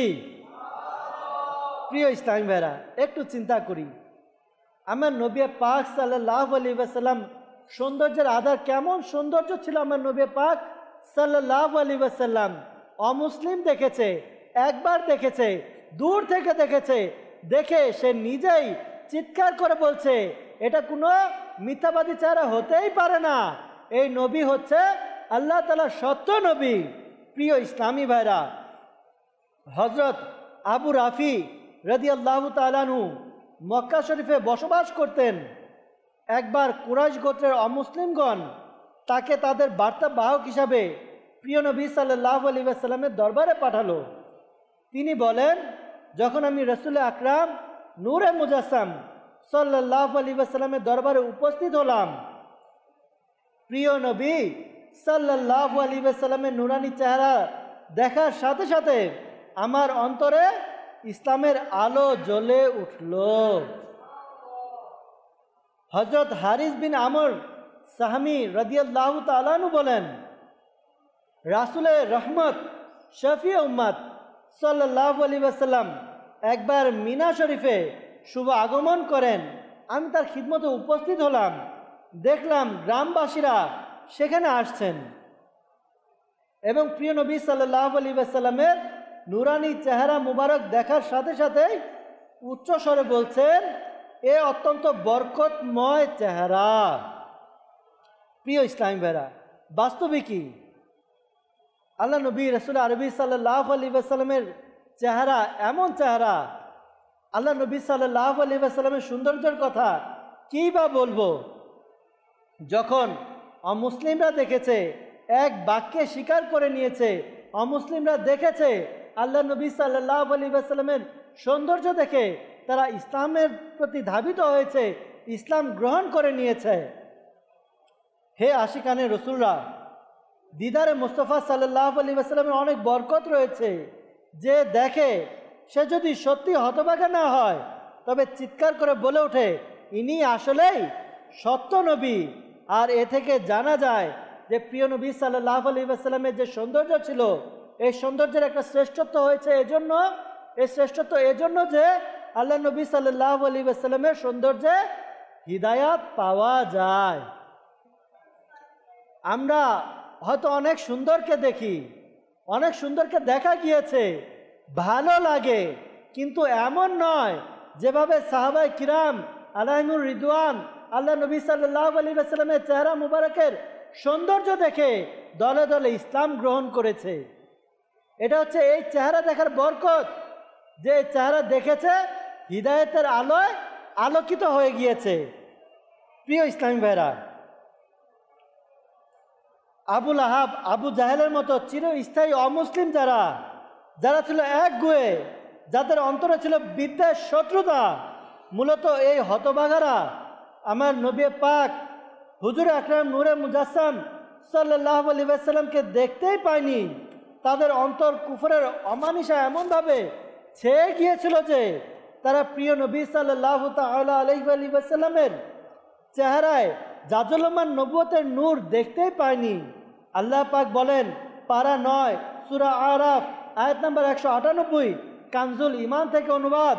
প্রিয় ইসলামী ভাইরা, একটু চিন্তা করি, আমার নবী পাক সাল্লাল্লাহু আলাইহি ওয়াসাল্লাম সৌন্দর্যের আধার, কেমন সৌন্দর্য ছিল আমার নবী পাক সাল্লাল্লাহু আলাইহি ওয়াসাল্লাম। অমুসলিম দেখেছে, একবার দেখেছে, দূর থেকে দেখেছে, দেখে সে নিজেই চিৎকার করে বলছে, এটা কোনো মিথ্যাবাদী চেহারা হতেই পারে না, এই নবী হচ্ছে আল্লাহ তাআলার সত্য নবী। প্রিয় ইসলামী ভাইরা, হযরত আবু রাফি রাদিয়াল্লাহু তাআলা আনহু মক্কা শরীফে বসবাস করতেন। একবার কুরাইশ গোত্রের অমুসলিমগণ তাকে তাদের বার্তা বাহক হিসাবে প্রিয় নবী সাল্লাল্লাহু আলাইহি ওয়াসাল্লামের দরবারে পাঠালো। তিনি বলেন, যখন আমি রাসূল আকরাম নূরে মুজাসসাম সাল্লাল্লাহু আলাইহি ওয়াসাল্লামের দরবারে উপস্থিত হলাম, প্রিয় নবী সাল্লাল্লাহু আলাইহি ওয়াসাল্লামের নুরানি চেহারা দেখার সাথে সাথে আমার অন্তরে ইসলামের আলো জ্বলে উঠল। হযরত হারিস বিন আমর সাহমি রাদিয়াল্লাহু তাআলা আনহু বলেন, রাসূলের রহমত শফি উম্মত সাল্লাল্লাহু আলাইহি ওয়াসাল্লাম একবার মিনা শরীফে শুভ আগমন করেন। আমি তার খিদমতে উপস্থিত হলাম, দেখলাম গ্রামবাসীরা সেখানে আসছেন এবং প্রিয় নবী সাল্লাল্লাহু আলাইহি ওয়াসাল্লামের নুরানি চেহারা মুবারক দেখার সাথে সাথে উচ্চ স্বরে বলছেন, এ অত্যন্ত বরকতময় চেহারা। প্রিয় ইসলামী ভাইরা, বাস্তবিকই আল্লাহ নবী রাসূল আরবি সাল্লাল্লাহু আলাইহি ওয়াসাল্লামের চেহারা এমন চেহারা, আল্লাহ নবী সাল্লাল্লাহু আলাইহি ওয়াসাল্লামের সৌন্দর্যের কথা কী বা বলবো। যখন অমুসলিমরা দেখেছে, এক বাক্যে স্বীকার করে নিয়েছে, অমুসলিমরা দেখেছে আল্লাহ নবী সাল্লাল্লাহু আলাইহি ওয়াসাল্লামের সৌন্দর্য দেখে তারা ইসলামের প্রতি ধাবিত হয়েছে, ইসলাম গ্রহণ করে নিয়েছে। হে আশিকানে রসুলরা, দিদারে মুস্তাফা সাল্লাল্লাহু আলাইহি ওয়াসাল্লামের অনেক বরকত রয়েছে। যে দেখে সে যদি সত্যি হতভাগা না হয়, তবে চিৎকার করে বলে ওঠে, ইনি আসলেই সত্য নবী। আর এ থেকে জানা যায় যে প্রিয় নবী সাল্লাল্লাহু আলাইহি ওয়াসাল্লামের যে সৌন্দর্য ছিল, এই সৌন্দর্যের একটা শ্রেষ্ঠত্ব হয়েছে এজন্য, এই শ্রেষ্ঠত্ব এজন্য যে আল্লাহ নবী সাল্লাল্লাহু আলাইহি ওয়াসাল্লামের সৌন্দর্যে হিদায়াত পাওয়া যায়। আমরা হয়তো অনেক সুন্দরকে দেখি, অনেক সুন্দরকে দেখা গিয়েছে, ভালো লাগে, কিন্তু এমন নয় যেভাবে সাহাবায়ে কিরাম আলাইহিমুর রিদওয়ান আল্লাহ নবী সাল্লাল্লাহু আলাইহি ওয়াসাল্লামের চেহারা মুবারকের সৌন্দর্য দেখে দলে দলে ইসলাম গ্রহণ করেছে। এটা হচ্ছে এই চেহারা দেখার বরকত, যে চেহারা দেখেছে হিদায়াতের আলোয় আলোকিত হয়ে গিয়েছে। প্রিয় ইসলামী ভাইরা, আবুল আহাব, আবু জাহেলের মতো চিরস্থায়ী অমুসলিম যারা ছিল একগুঁয়ে, যাদের অন্তরে ছিল বিদ্বেষ, শত্রুতা, মূলত এই হতভাগারা আমার নবী পাক হুজুর আকরাম নূরে মুজাসসাম সাল্লাল্লাহু আলাইহি ওয়াসাল্লামকে দেখতেই পায়নি। তাদের অন্তর কুফরের অমানিসা এমনভাবে ছেয়ে গিয়েছিল যে তারা প্রিয় নবী সাল্লাল্লাহু তাআলা আলাইহি ওয়াসাল্লামের চেহারায় জাজলমান নবুয়তের নূর দেখতেই পায়নি। আল্লাহ পাক বলেন, পারা 9 সূরা আরাফ আয়াত নম্বর 198, কানজুল ঈমান থেকে অনুবাদ,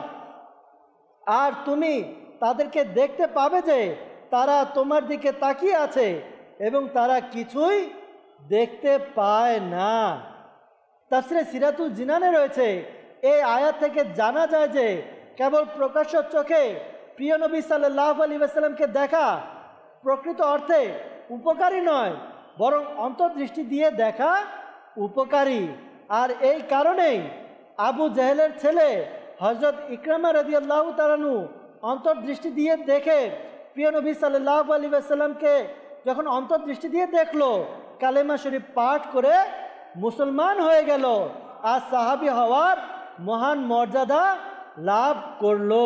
আর তুমি তাদেরকে দেখতে পাবে যে তারা তোমার দিকে তাকিয়ে আছে এবং তারা কিছুই দেখতে পায় না। তাফসিরে সিরাতুল জিনানে রয়েছে, এই আয়াত থেকে জানা যায় যে কেবল প্রকাশ্য চোখে প্রিয় নবী সাল্লাল্লাহু আলাইহি ওয়াসাল্লামকে দেখা প্রকৃত অর্থে উপকারী নয়, বরং অন্তর্দৃষ্টি দিয়ে দেখা উপকারী। আর এই কারণেই আবু জেহেলের ছেলে হযরত ইকরামা রাদিয়াল্লাহু তাআলা আনহু অন্তর্দৃষ্টি দিয়ে দেখে প্রিয় নবী সাল্লাল্লাহু আলাইহি ওয়াসাল্লামকে যখন অন্তর্দৃষ্টি দিয়ে দেখলো, কালেমা শরীফ পাঠ করে মুসলমান হয়ে গেল আর সাহাবী হওয়ার মহান মর্যাদা লাভ করলো।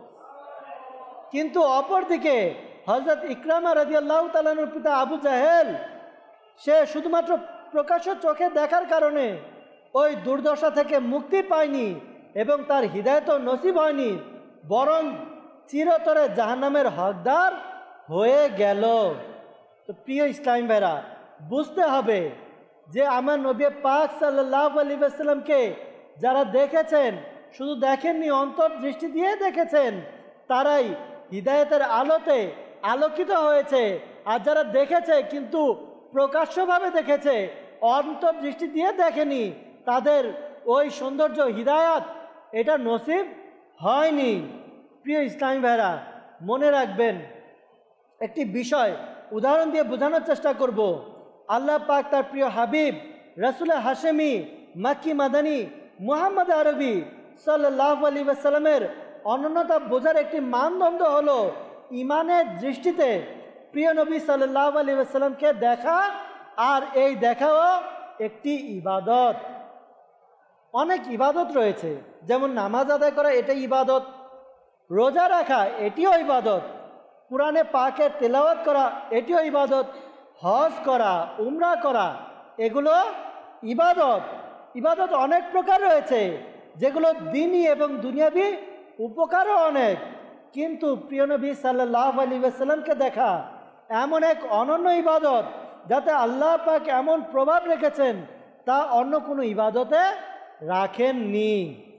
কিন্তু অপরদিকে হযরত ইকরামা রাদিয়াল্লাহু তাআলা আনহুর পিতা আবু জাহেল, সে শুধুমাত্র প্রকাশ্য চোখে দেখার কারণে ওই দুর্দশা থেকে মুক্তি পায়নি এবং তার হিদায়াতও নসিব হয়নি, বরং চিরতরে জাহান্নামের হকদার হয়ে গেল। তো প্রিয় ইসলামী ভাইরা, বুঝতে হবে যে আমার নবী পাক সাল্লাল্লাহু আলাইহি ওয়াসাল্লামকে যারা দেখেছেন, শুধু দেখেননি, অন্তর্দৃষ্টি দিয়ে দেখেছেন, তারাই হিদায়াতের আলোতে আলোকিত হয়েছে। আর যারা দেখেছে কিন্তু প্রকাশ্যভাবে দেখেছে, অন্তর্দৃষ্টি দিয়ে দেখেনি, তাদের ওই সৌন্দর্য হিদায়াত এটা নসিব হয়নি। প্রিয় ইসলামী ভাইরা, মনে রাখবেন একটি বিষয় উদাহরণ দিয়ে বোঝানোর চেষ্টা করব। আল্লাহ পাক তার প্রিয় হাবিব রাসূল হাশেমি মাক্কি মাদানী মুহাম্মদ আরবি সাল্লাল্লাহু আলাইহি ওয়াসাল্লামের অনন্যতা বোঝার একটি মানদণ্ড হলো ইমানের দৃষ্টিতে প্রিয় নবী সাল্লাল্লাহু আলাইহি ওয়াসাল্লামকে দেখা। আর এই দেখাও একটি ইবাদত। অনেক ইবাদত রয়েছে, যেমন নামাজ আদায় করা, এটা ইবাদত। রোজা রাখা, এটিও ইবাদত। কুরআনে পাকের তেলাওয়াত করা, এটিও ইবাদত। হজ করা, উমরা করা, এগুলো ইবাদত। ইবাদত অনেক প্রকার রয়েছে, যেগুলো দ্বীনি এবং দুনিয়াবি উপকারও অনেক। কিন্তু প্রিয় নবী সাল্লাল্লাহু আলাইহি ওয়াসাল্লামকে দেখা এমন এক অনন্য ইবাদত, যাতে আল্লাহ পাক এমন প্রভাব রেখেছেন তা অন্য কোনো ইবাদতে রাখেননি।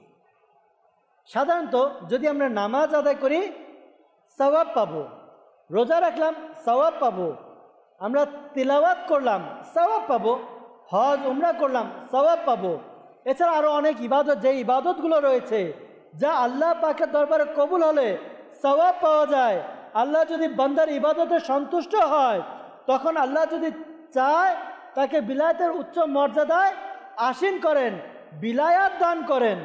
সাধারণত যদি আমরা নামাজ আদায় করি সওয়াব পাবো, রোজা রাখলাম সওয়াব পাবো, আমরা তিলাওয়াত করলাম সওয়াব পাবো, হজ উমরা করলাম সওয়াব পাবো। এছাড়া আরও অনেক ইবাদত, যে ইবাদতগুলো রয়েছে যা আল্লাহ পাকের দরবারে কবুল হলে সওয়াব পাওয়া যায়। আল্লাহ যদি বান্দার ইবাদতে সন্তুষ্ট হয়, তখন আল্লাহ যদি চায় তাকে বিলায়াতের উচ্চ মর্যাদায় আসীন করেন, বিলায়াত দান করেন।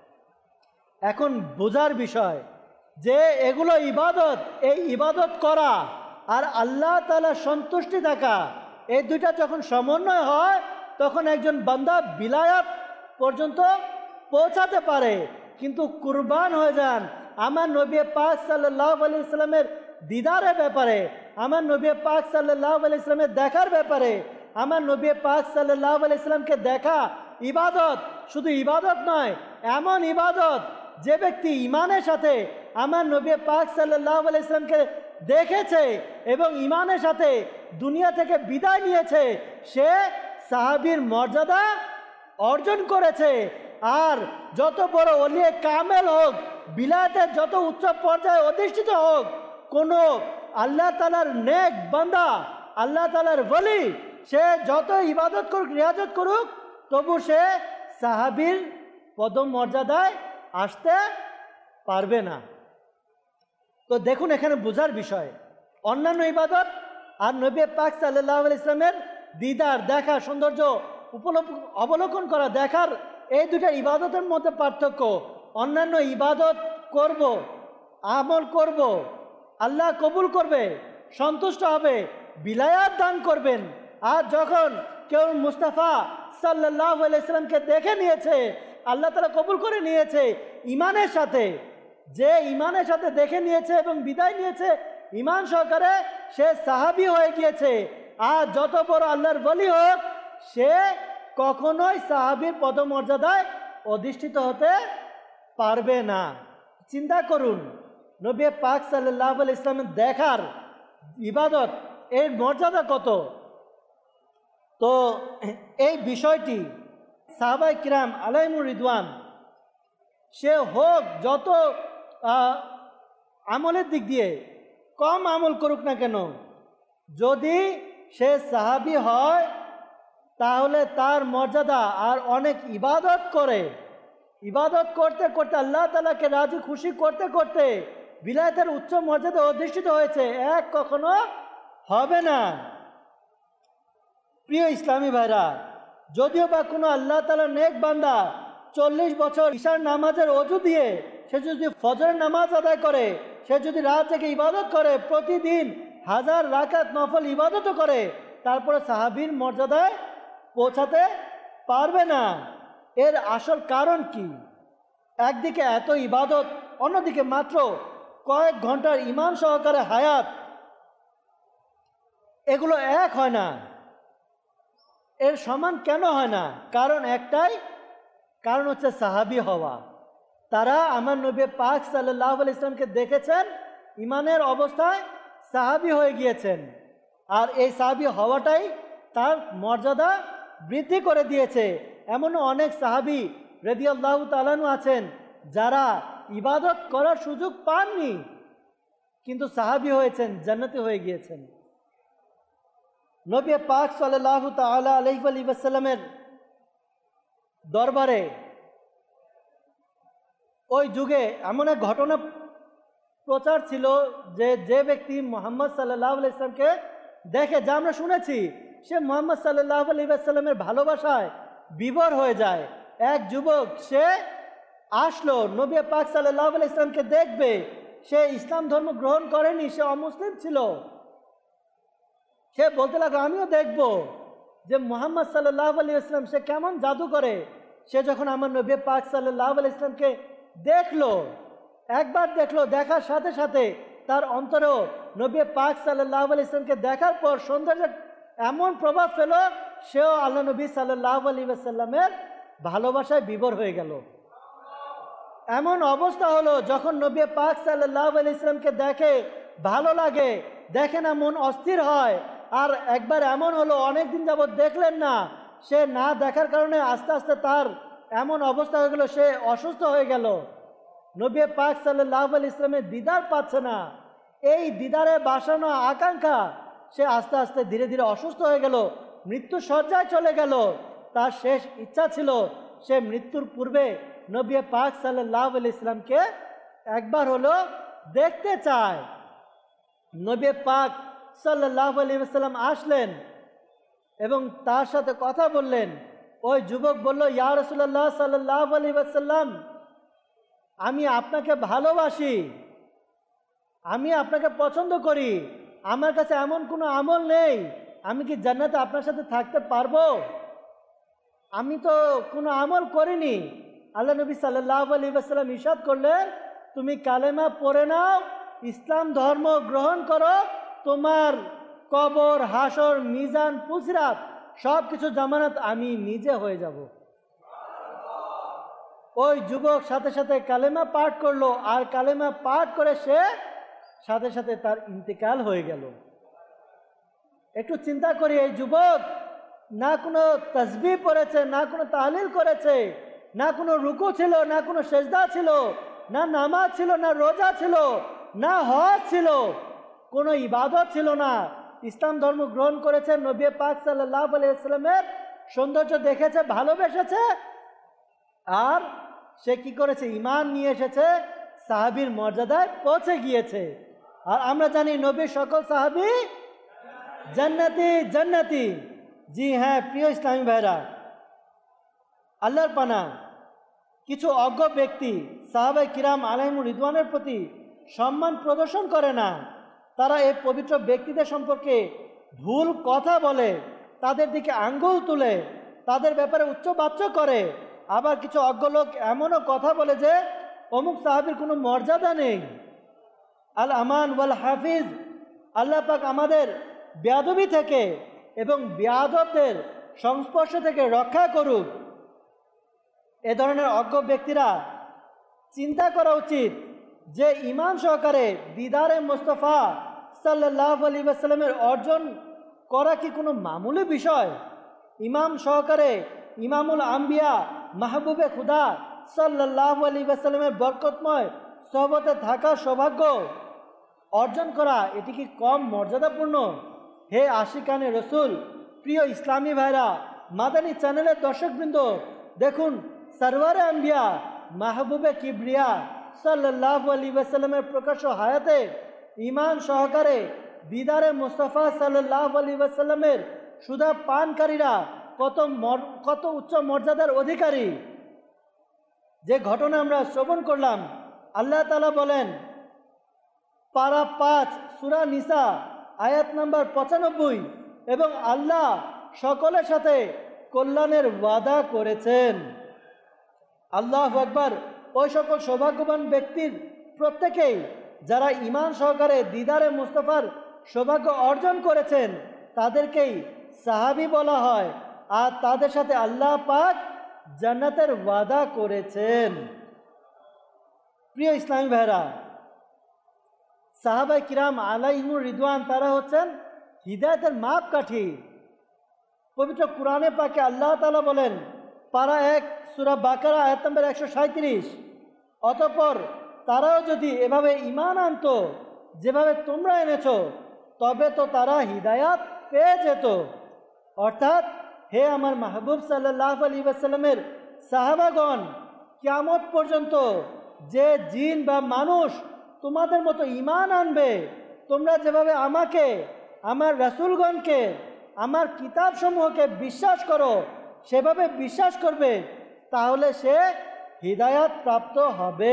এখন বোঝার বিষয় যে এগুলো ইবাদত, এই ইবাদত করা আর আল্লাহ তাআলার সন্তুষ্টি থাকা, এই দুইটা যখন সমন্বয় হয়, তখন একজন বান্দা বিলায়াত পর্যন্ত পৌঁছাতে পারে। কিন্তু কুরবান হয়ে যান আমার নবী পাক সাল্লাল্লাহু আলাইহি ওয়াসাল্লামের দিদারের ব্যাপারে, আমার নবী পাক সাল্লাল্লাহু আলাইহি ওয়াসাল্লামের দেখার ব্যাপারে। আমার নবী পাক সাল্লাল্লাহু আলাইহি ওয়াসাল্লামকে দেখা ইবাদত, শুধু ইবাদত নয়, এমন ইবাদত যে ব্যক্তি ঈমানের সাথে আমার নবী পাক সাল্লাল্লাহু আলাইহি ওয়াসাল্লামকে দেখেছে এবং ঈমানের সাথে দুনিয়া থেকে বিদায় নিয়েছে, সে সাহাবীর মর্যাদা অর্জন করেছে। আর যত বড় ওলিয়ে কামেল হোক, বিলায়াতের যত উচ্চ পর্যায়ে অধিষ্ঠিত হোক, কোনো আল্লাহ তাআলার নেক বান্দা, আল্লাহ তাআলার ওলি, সে যত ইবাদত করুক, রিয়াজত করুক, তবু সে সাহাবীর পদমর্যাদায় আসতে পারবে না। তো দেখুন, এখানে বোঝার বিষয়, অন্যান্য ইবাদত আর নবী পাক সাল্লাল্লাহু আলাইহি ওয়াসাল্লামের দিদার, দেখা, সৌন্দর্য অবলোকন করা, দেখার, এই দুটা ইবাদতের মধ্যে পার্থক্য। অন্যান্য ইবাদত করব, আমল করব, আল্লাহ কবুল করবে, সন্তুষ্ট হবে, বিলায়াত দান করবেন। আর যখন কেউ মুস্তাফা সাল্লাল্লাহু আলাইহি ওয়াসাল্লামকে দেখে নিয়েছে, আল্লাহ তাআলা কবুল করে নিয়েছে ঈমানের সাথে, যে ঈমানের সাথে দেখে নিয়েছে এবং বিদায় নিয়েছে ঈমান সহকারে, সে সাহাবী হয়ে গিয়েছে। আর যত বড় আল্লাহর ওলি হোক, সে কখনোই সাহাবীর পদমর্যাদায় অধিষ্ঠিত হতে পারবে না। চিন্তা করুন, নবী পাক সাল্লাল্লাহু আলাইহি ইসলামের দেখার ইবাদত এর মর্যাদা কত। তো এই বিষয়টি সাহাবায়ে কিরাম আলাইহিমুর রিদওয়ান সে হোক যত আমলের দিক দিয়ে কম আমল করুক না কেন, যদি সে সাহাবী হয় তাহলে তার মর্যাদা আর অনেক ইবাদত করে, ইবাদত করতে করতে আল্লাহ তাআলাকে রাজি খুশি করতে করতে বিলায়াতের উচ্চ মর্যাদা অধিষ্ঠিত হয়েছে, এক কখনো হবে না। প্রিয় ইসলামী ভাইরা, যদিও বা কোনো আল্লাহ তাআলার নেক বান্দা 40 বছর ঈশার নামাজের অজু দিয়ে সে যদি ফজরের নামাজ আদায় করে, সে যদি রাত থেকে ইবাদত করে, প্রতিদিন 1000 রাকাত নফল ইবাদতও করে, তারপরে সাহাবীর মর্যাদায় পৌঁছাতে পারবে না। এর আসল কারণ কি? একদিকে এত ইবাদত, অন্যদিকে মাত্র কয়েক ঘন্টার ঈমান সহকারে হায়াত, এগুলো এক হয় না। এর সমান কেন হয় না? কারণ একটাই, কারণ হচ্ছে সাহাবী হওয়া। তারা আমার নবী পাক সাল্লাল্লাহু আলাইহি ইসলামকে দেখেছেন, ঈমানের অবস্থায় সাহাবী হয়ে গিয়েছেন, আর এই সাহাবী হওয়াটাই তার মর্যাদা বৃদ্ধি করে দিয়েছে। এমনও অনেক সাহাবী রাদিয়াল্লাহু তাআলা আনহু আছেন যারা ইবাদত করার সুযোগ পাননি, কিন্তু সাহাবী হয়েছেন, জান্নাতি হয়ে গিয়েছেন। নবী পাক সাল্লাল্লাহু তাআলা আলাইহি ওয়াসাল্লামের দরবারে ওই যুগে এমন এক ঘটনা প্রচার ছিল যে যে ব্যক্তি মুহাম্মদ সাল্লাল্লাহু আলাইহি ওয়াসাল্লামকে দেখে, যা আমরা শুনেছি, সে মুহাম্মদ সাল্লাল্লাহু আলাইহি ওয়াসাল্লামের ভালোবাসায় বিভোর হয়ে যায়। এক যুবক সে আসলো নবী পাক সাল্লাল্লাহু আলাইহি ওয়াসাল্লামকে দেখবে, সে ইসলাম ধর্ম গ্রহণ করেনি, সে অমুসলিম ছিল। সে বলতে লাগলো, আমিও দেখব যে মুহাম্মদ সাল্লাল্লাহু আলাইহি ওয়াসাল্লাম সে কেমন জাদু করে। সে যখন আমার নবী পাক সাল্লাল্লাহু আলাইহি ওয়াসাল্লামকে দেখলো, একবার দেখলো, দেখার সাথে সাথে তার অন্তরেও নবী পাক সাল্লাল্লাহু আলাইহি ওয়াসাল্লামকে দেখার পর সৌন্দর্যের এমন প্রভাব পেল, সেও আল্লাহ নবী সাল্লাল্লাহু আলাইহি ওয়াসাল্লামের ভালোবাসায় বিভোর হয়ে গেল। এমন অবস্থা হলো, যখন নবী পাক সাল্লাল্লাহু আলাইহি ওয়াসাল্লামকে দেখে ভালো লাগে, দেখে না মন অস্থির হয়। আর একবার এমন হলো, অনেকদিন যাবৎ দেখলেন না, সে না দেখার কারণে আস্তে আস্তে তার এমন অবস্থা হয়ে গেল, সে অসুস্থ হয়ে গেল। নবী পাক সাল্লাল্লাহু আলাইহি ওয়াসাল্লামের দিদার পাচ্ছে না, এই দিদারে বাসানো আকাঙ্ক্ষা, সে আস্তে আস্তে ধীরে ধীরে অসুস্থ হয়ে গেল, মৃত্যু শয্যায় চলে গেল। তার শেষ ইচ্ছা ছিল সে মৃত্যুর পূর্বে নবী পাক সাল্লাল্লাহু আলাইহি ওয়াসাল্লামকে একবার হলো দেখতে চায়। নবী পাক সাল্লাল্লাহু আলাইহি ওয়াসাল্লাম আসলেন এবং তার সাথে কথা বললেন। ওই যুবক বলল, ইয়া রাসূলুল্লাহ সাল্লাল্লাহু আলাইহি ওয়াসাল্লাম, আমি আপনাকে ভালোবাসি, আমি আপনাকে পছন্দ করি, আমার কাছে এমন কোনো আমল নেই, আমি কি জান্নাতে আপনার সাথে থাকতে পারবো? আমি তো কোনো আমল করিনি। আল্লাহ নবী সাল্লাল্লাহু আলাইহি ওয়াসাল্লাম ইরশাদ করলেন, তুমি কালেমা পড়ে নাও, ইসলাম ধর্ম গ্রহণ করো, তোমার কবর, হাসর, মিজান, পুলসিরাত সব কিছু জামানত আমি নিজে হয়ে যাব। ওই যুবক সাথে সাথে কালেমা পাঠ করলো, আর কালেমা পাঠ করে সে সাথে সাথে তার ইন্তেকাল হয়ে গেল। একটু চিন্তা করি, এই যুবক না কোনো তাসবিহ পড়েছে, না কোনো তাহলিল করেছে, না কোনো রুকু ছিল, না কোনো সেজদা ছিল, না নামাজ ছিল, না রোজা ছিল, না হজ ছিল, কোনো ইবাদত ছিল না। ইসলাম ধর্ম গ্রহণ করেছে, নবী পাক সাল্লাল্লাহু আলাইহি ওয়াসাল্লামের সৌন্দর্য দেখেছে, ভালোবেসেছে, আর সে কি করেছে? ঈমান নিয়ে এসেছে, সাহাবীর মর্যাদায় পৌঁছে গিয়েছে। আর আমরা জানি নবীর সকল সাহাবী জান্নাতি জান্নাতি। জি হ্যাঁ প্রিয় ইসলামী ভাইরা, আল্লাহর পানা কিছু অজ্ঞ ব্যক্তি সাহাবায়ে কিরাম আলাইহিমুর রিদওয়ানের প্রতি সম্মান প্রদর্শন করে না। তারা এই পবিত্র ব্যক্তিদের সম্পর্কে ভুল কথা বলে, তাদের দিকে আঙ্গুল তুলে, তাদের ব্যাপারে উচ্চবাচ্য করে। আবার কিছু অজ্ঞ লোক এমনও কথা বলে যে অমুক সাহাবীর কোনো মর্যাদা নেই। আল আমান ওয়াল হাফিজ, আল্লাহ পাক আমাদের বেয়াদবি থেকে এবং বেয়াদবদের সংস্পর্শ থেকে রক্ষা করুক। এ ধরনের অজ্ঞ ব্যক্তিরা চিন্তা করা উচিত যে ঈমান সহকারে দিদারে মুস্তাফা সাল্লাল্লাহু আলাইহি ওয়াসাল্লামের অর্জন করা কি কোনো মামুলি বিষয়? ইমাম সহকারে ইমামুল আম্বিয়া মাহবুবে খুদা সাল্লাল্লাহু আলাইহি ওয়াসাল্লামের বরকতময় সোহবতে থাকার সৌভাগ্য অর্জন করা এটি কি কম মর্যাদাপূর্ণ? হে আশিকানে রসুল, প্রিয় ইসলামী ভাইরা, মাদানী চ্যানেলের দর্শকবৃন্দ, দেখুন সরওয়ারে আম্বিয়া মাহবুবে কিবরিয়া সাল্লাল্লাহু আলাইহি ওয়াসাল্লামের প্রকাশ্য হায়াতে ঈমান সহকারে দিদারে মুস্তাফা সাল্লাল্লাহু আলাইহি ওয়াসাল্লামের সুধা পানকারীরা কত উচ্চ মর্যাদার অধিকারী। যে ঘটনা আমরা শ্রবণ করলাম, আল্লাহ তাআলা বলেন পারা 5 সূরা নিসা আয়াত নাম্বার 95, এবং আল্লাহ সকলের সাথে কল্যাণের ওয়াদা করেছেন। আল্লাহু আকবার। ওই সকল সৌভাগ্যবান ব্যক্তির প্রত্যেকেই যারা ঈমান সহকারে দিদারে মুস্তাফার সৌভাগ্য অর্জন করেছেন তাদেরকেই সাহাবী বলা হয়, আর তাদের সাথে আল্লাহ পাক জান্নাতের ওয়াদা করেছেন। প্রিয় ইসলামী ভাইরা, সাহাবায়ে কিরাম আলাইহিমুর রিদওয়ান তারা হচ্ছেন হিদায়াতের মাপকাঠি। পবিত্র কুরআনে পাকে আল্লাহ তাআলা বলেন পারা 1 সূরা বাকারা আয়াত নম্বর 137, অতঃপর তারাও যদি এভাবে ঈমান আনতো যেভাবে তোমরা এনেছো তবে তো তারা হিদায়াত পেয়ে যেত। অর্থাৎ হে আমার মাহবুব সাল্লাল্লাহু আলাইহি ওয়াসাল্লামের সাহাবাগণ, কিয়ামত পর্যন্ত যে জিন বা মানুষ তোমাদের মতো ঈমান আনবে, তোমরা যেভাবে আমাকে, আমার রাসূলগণকে, আমার কিতাবসমূহকে বিশ্বাস করো সেভাবে বিশ্বাস করবে, তাহলে সে হিদায়াত প্রাপ্ত হবে।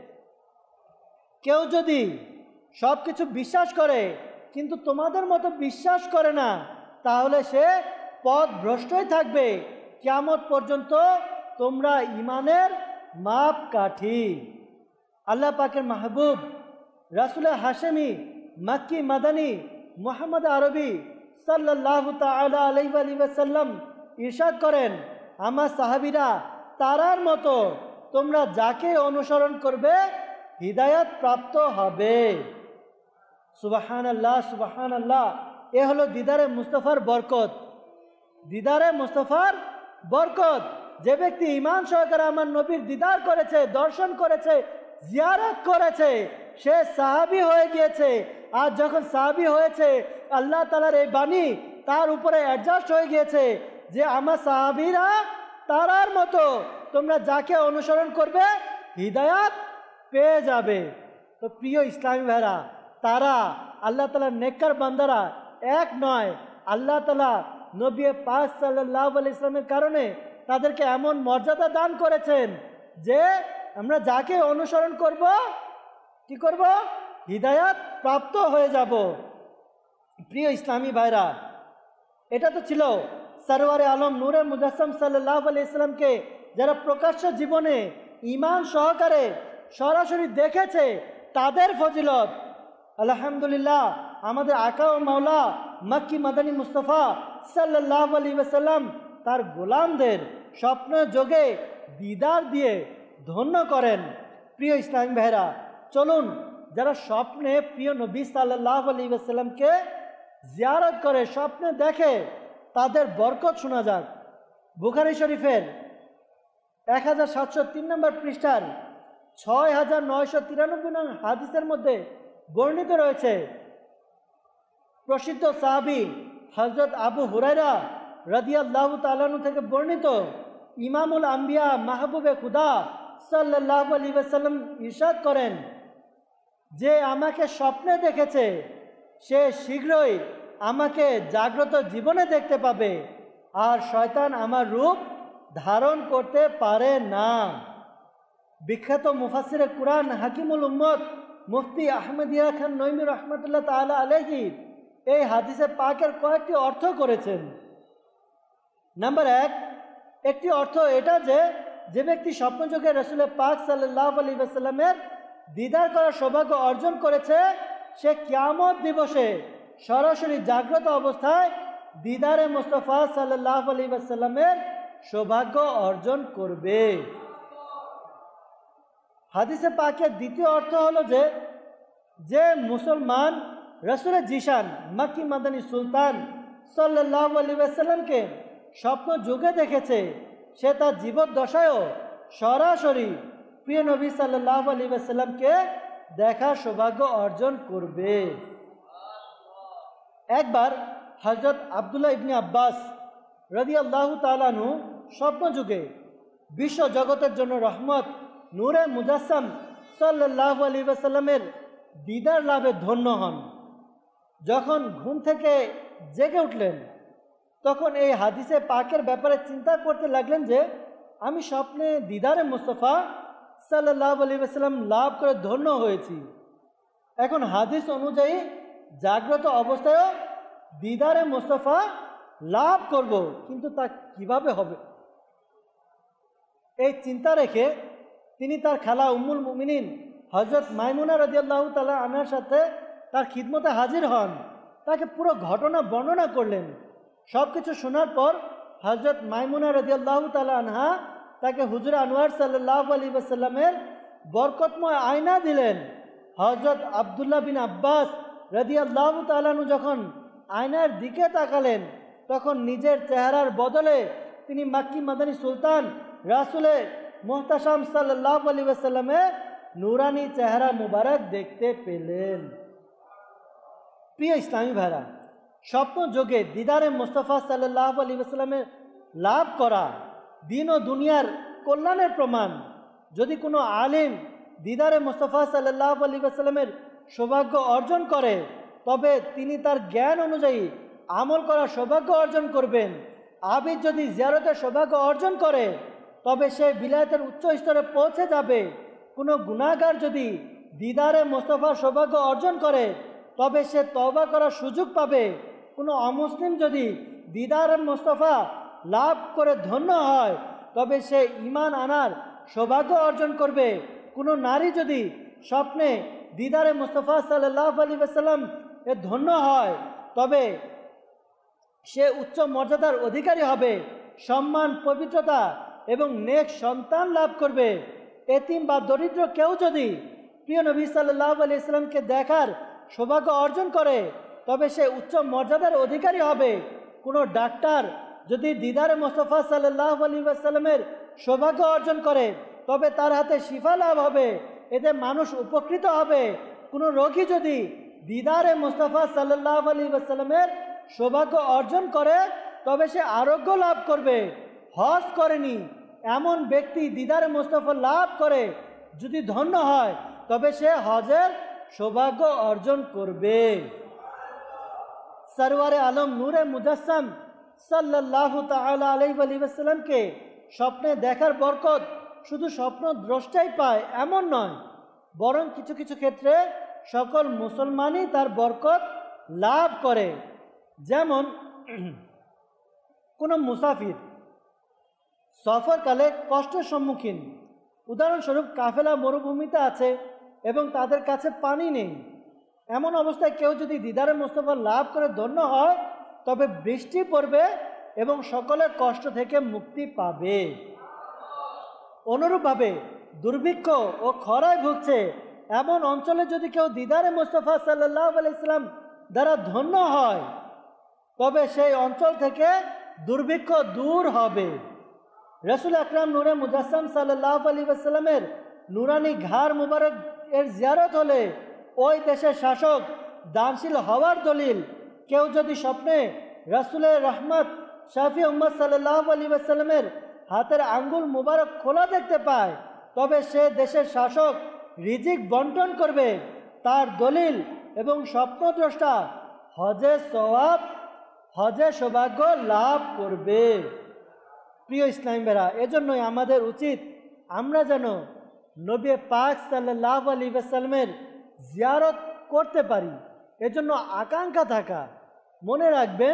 কেউ যদি সব কিছু বিশ্বাস করে কিন্তু তোমাদের মতো বিশ্বাস করে না, তাহলে সে পথ ভ্রষ্টই থাকবে কিয়ামত পর্যন্ত। তোমরা ঈমানের মাপকাঠি। আল্লাহ পাকের মাহবুব রাসূল হাশেমি মাক্কি মাদানী মুহাম্মদ আরবি সাল্লাল্লাহু তাআলা আলাইহি ওয়াসাল্লাম ইরশাদ করেন, আমার সাহাবীরা তারার মতো তোমরা যাকে অনুসরণ করবে হিদায়াত প্রাপ্ত হবে। সুবহানাল্লাহ, সুবহানাল্লাহ। এ হলো দিদারে মুস্তাফার বরকত। দিদারে মুস্তাফার বরকত। যে ব্যক্তি ঈমান সহকারে আমার নবীর দিদার করেছে, দর্শন করেছে, জিয়ারত করেছে, সে সাহাবী হয়ে গিয়েছে। আর যখন সাহাবী হয়েছে, আল্লাহ তাআলার এই বাণী তার উপরে অ্যাডজাস্ট হয়ে গিয়েছে যে আমার সাহাবীরা তারার মতো তোমরা যাকে অনুসরণ করবে হিদায়াত পেয়ে যাবে। তো প্রিয় ইসলামী ভাইরা, তারা আল্লাহ তাআলার নেককার বান্দারা এক নয়। আল্লাহ তাআলা নবী পাক সাল্লাল্লাহু আলাইহি ওয়াসাল্লামের কারণে তাদেরকে এমন মর্যাদা দান করেছেন যে আমরা যাকে অনুসরণ করব কি করব? হিদায়াত প্রাপ্ত হয়ে যাব। প্রিয় ইসলামী ভাইরা, এটা তো ছিল সরওয়ারে আলম নূরে মুজাসসাম সাল্লাল্লাহু আলাইহি ওয়াসাল্লামকে যারা প্রকাশ্য জীবনে ঈমান সহকারে সরাসরি দেখেছে তাদের ফজিলত। আলহামদুলিল্লাহ, আমাদের আকা ও মাওলা মক্কি মাদানী মুস্তাফা সাল্লাল্লাহু আলাইহি ওয়াসাল্লাম তার গোলামদের স্বপ্ন যোগে দিদার দিয়ে ধন্য করেন। প্রিয় ইসলামী ভাইরা, চলুন যারা স্বপ্নে প্রিয় নবী সাল্লাল্লাহু আলাইহি ওয়াসাল্লামকে জিয়ারত করে, স্বপ্নে দেখে, তাদের বরকত শোনা যাক। বুখারী শরীফের 1703 নম্বর পৃষ্ঠার 6993 নং হাদিসের মধ্যে বর্ণিত রয়েছে, প্রসিদ্ধ সাহাবী হযরত আবু হুরায়রা রাদিয়াল্লাহু তাআলা আনহু থেকে বর্ণিত, ইমামুল আম্বিয়া মাহবুবে খুদা সাল্লাল্লাহু আলাইহি ওয়াসাল্লাম ইরশাদ করেন, যে আমাকে স্বপ্নে দেখেছে সে শীঘ্রই আমাকে জাগ্রত জীবনে দেখতে পাবে, আর শয়তান আমার রূপ ধারণ করতে পারে না। বিখ্যাত মুফাসসিরে কুরআন হাকিমুল উম্মত মুফতি আহমদিয়া খান নঈমী রাহমাতুল্লাহ তাআলা আলাইহি এই হাদিসে পাকের কয়েকটি অর্থ করেছেন। নাম্বার 1, একটি অর্থ এটা যে ব্যক্তি স্বপ্নযোগে রাসূল পাক সাল্লাল্লাহু আলাইহি ওয়াসাল্লামের দিদার করার সৌভাগ্য অর্জন করেছে সে কিয়ামত দিবসে সরাসরি জাগ্রত অবস্থায় দিদারে মুস্তাফা সাল্লাল্লাহু আলাইহি ওয়াসাল্লামের সৌভাগ্য অর্জন করবে। হাদিসে পাকের দ্বিতীয় অর্থ হলো যে যে মুসলমান রসুলের জিশান মক্কি মাদানী সুলতান সাল্লাল্লাহু আলাইহি ওয়াসাল্লামকে স্বপ্ন যুগে দেখেছে, সে তার জীবদ্দশায়ও সরাসরি প্রিয় নবী সাল্লাল্লাহু আলাইহি ওয়াসাল্লামকে দেখার সৌভাগ্য অর্জন করবে। একবার হযরত আব্দুল্লাহ ইবনে আব্বাস রাদিয়াল্লাহু তাআলা আনহু স্বপ্ন যুগে বিশ্ব জগতের জন্য রহমত নূরে মুজাসসাম সাল্লাল্লাহু আলাইহি ওয়াসাল্লামের দিদার লাভে ধন্য হন। যখন ঘুম থেকে জেগে উঠলেন তখন এই হাদিসে পাকের ব্যাপারে চিন্তা করতে লাগলেন যে আমি স্বপ্নে দিদারে মুস্তাফা সাল্লাল্লাহু আলাইহি ওয়াসাল্লাম লাভ করে ধন্য হয়েছি। এখন হাদিস অনুযায়ী জাগ্রত অবস্থায়ও দিদারে মুস্তাফা লাভ করব, কিন্তু তা কিভাবে হবে? এই চিন্তা রেখে তিনি তার খালা উম্মুল মুমিনিন হযরত মাইমুনা রাদিয়াল্লাহু তাআলা আনহার সাথে তার খিদমতে হাজির হন, তাকে পুরো ঘটনা বর্ণনা করলেন। সব কিছু শোনার পর হযরত মাইমুনা রাদিয়াল্লাহু তাআলা আনহা তাকে হুজুর আনোয়ার সাল্লাল্লাহু আলাইহি ওয়াসাল্লামের বরকতময় আয়না দিলেন। হযরত আব্দুল্লাহ বিন আব্বাস রাদিয়াল্লাহু তাআলা আনহু যখন আয়নার দিকে তাকালেন তখন নিজের চেহারার বদলে তিনি মক্কি মাদানী সুলতান রাসূলে মুহতাশাম সাল্লাল্লাহু আলাইহি ওয়াসাল্লামের নূরানি চেহারা মুবারক দেখতে পেলেন। প্রিয় ইসলামী ভাইরা, স্বপ্ন যোগে দিদারে মুস্তাফা সাল্লাল্লাহু আলাইহি ওয়াসাল্লামের লাভ করা দিন ও দুনিয়ার কল্যাণের প্রমাণ। যদি কোনো আলিম দিদারে মুস্তাফা সাল্লাল্লাহু আলাইহি ওয়াসাল্লামের সৌভাগ্য অর্জন করে তবে তিনি তার জ্ঞান অনুযায়ী আমল করার সৌভাগ্য অর্জন করবেন। আবিদ যদি জিয়ারতের সৌভাগ্য অর্জন করে তবে সে বিলায়াতের উচ্চ স্তরে পৌঁছে যাবে। কোনো গুনাহগার যদি দিদারে মুস্তাফার সৌভাগ্য অর্জন করে তবে সে তওবা করার সুযোগ পাবে। কোনো অমুসলিম যদি দিদারে মুস্তাফা লাভ করে ধন্য হয় তবে সে ঈমান আনার সৌভাগ্য অর্জন করবে। কোনো নারী যদি স্বপ্নে দিদারে মুস্তাফা সাল্লাল্লাহু আলাইহি ওয়াসাল্লাম এ ধন্য হয় তবে সে উচ্চ মর্যাদার অধিকারী হবে, সম্মান, পবিত্রতা এবং নেক সন্তান লাভ করবে। এতিম বা দরিদ্র কেউ যদি প্রিয় নবী সাল্লাল্লাহু আলাইহি ওয়াসাল্লামকে দেখার সৌভাগ্য অর্জন করে তবে সে উচ্চ মর্যাদার অধিকারী হবে। কোনো ডাক্তার যদি দিদারে মুস্তাফা সাল্লাল্লাহু আলাইহি ওয়াসাল্লামের সৌভাগ্য অর্জন করে তবে তার হাতে শিফা লাভ হবে, এতে মানুষ উপকৃত হবে। কোনো রোগী যদি দিদারে মুস্তাফা সাল্লাল্লাহু আলাইহি ওয়াসাল্লামের সৌভাগ্য অর্জন করে তবে সে আরোগ্য লাভ করবে। হজ করেনি এমন ব্যক্তি দিদারে মুস্তাফা লাভ করে যদি ধন্য হয় তবে সে হজের সৌভাগ্য অর্জন করবে। সরওয়ারে আলম নূরে মুজাসসাম সাল্লাল্লাহু তাআলা আলাইহি ওয়াসাল্লামকে স্বপ্নে দেখার বরকত শুধু স্বপ্ন দ্রষ্টাই পায় এমন নয়, বরং কিছু কিছু ক্ষেত্রে সকল মুসলমানই তার বরকত লাভ করে। যেমন কোনো মুসাফির সফরকালে কষ্টের সম্মুখীন, উদাহরণস্বরূপ কাফেলা মরুভূমিতে আছে এবং তাদের কাছে পানি নেই, এমন অবস্থায় কেউ যদি দিদারে মুস্তাফা লাভ করে ধন্য হয় তবে বৃষ্টি পড়বে এবং সকলের কষ্ট থেকে মুক্তি পাবে। অনুরূপভাবে দুর্ভিক্ষ ও খরায় ভুগছে এমন অঞ্চলে যদি কেউ দিদারে মুস্তাফা সাল্লাল্লাহু আলাইহি ওয়াসাল্লাম দ্বারা ধন্য হয় তবে সেই অঞ্চল থেকে দুর্ভিক্ষ দূর হবে। রাসূল আকরাম নূরে মুজাসসাম সাল্লাল্লাহু আলাইহি ওয়াসাল্লামের নুরানি ঘাড় মুবারক এর জিয়ারত হলে ওই দেশের শাসক দানশীল হওয়ার দলিল। কেউ যদি স্বপ্নে রাসূলের রহমত শাফি উম্মত সাল্লাল্লাহু আলাইহি ওয়াসাল্লামের হাতের আঙ্গুল মুবারক খোলা দেখতে পায় তবে সে দেশের শাসক রিজিক বন্টন করবে। তার দলিল এবং স্বপ্নদ্রষ্টা হজে সওয়াব, হজে সৌভাগ্য লাভ করবে। প্রিয় ইসলামী ভাইরা, এজন্যই আমাদের উচিত আমরা যেন নবী পাক সাল্লাল্লাহু আলাইহি ওয়াসাল্লামের জিয়ারত করতে পারি, এজন্য আকাঙ্ক্ষা থাকা। মনে রাখবেন,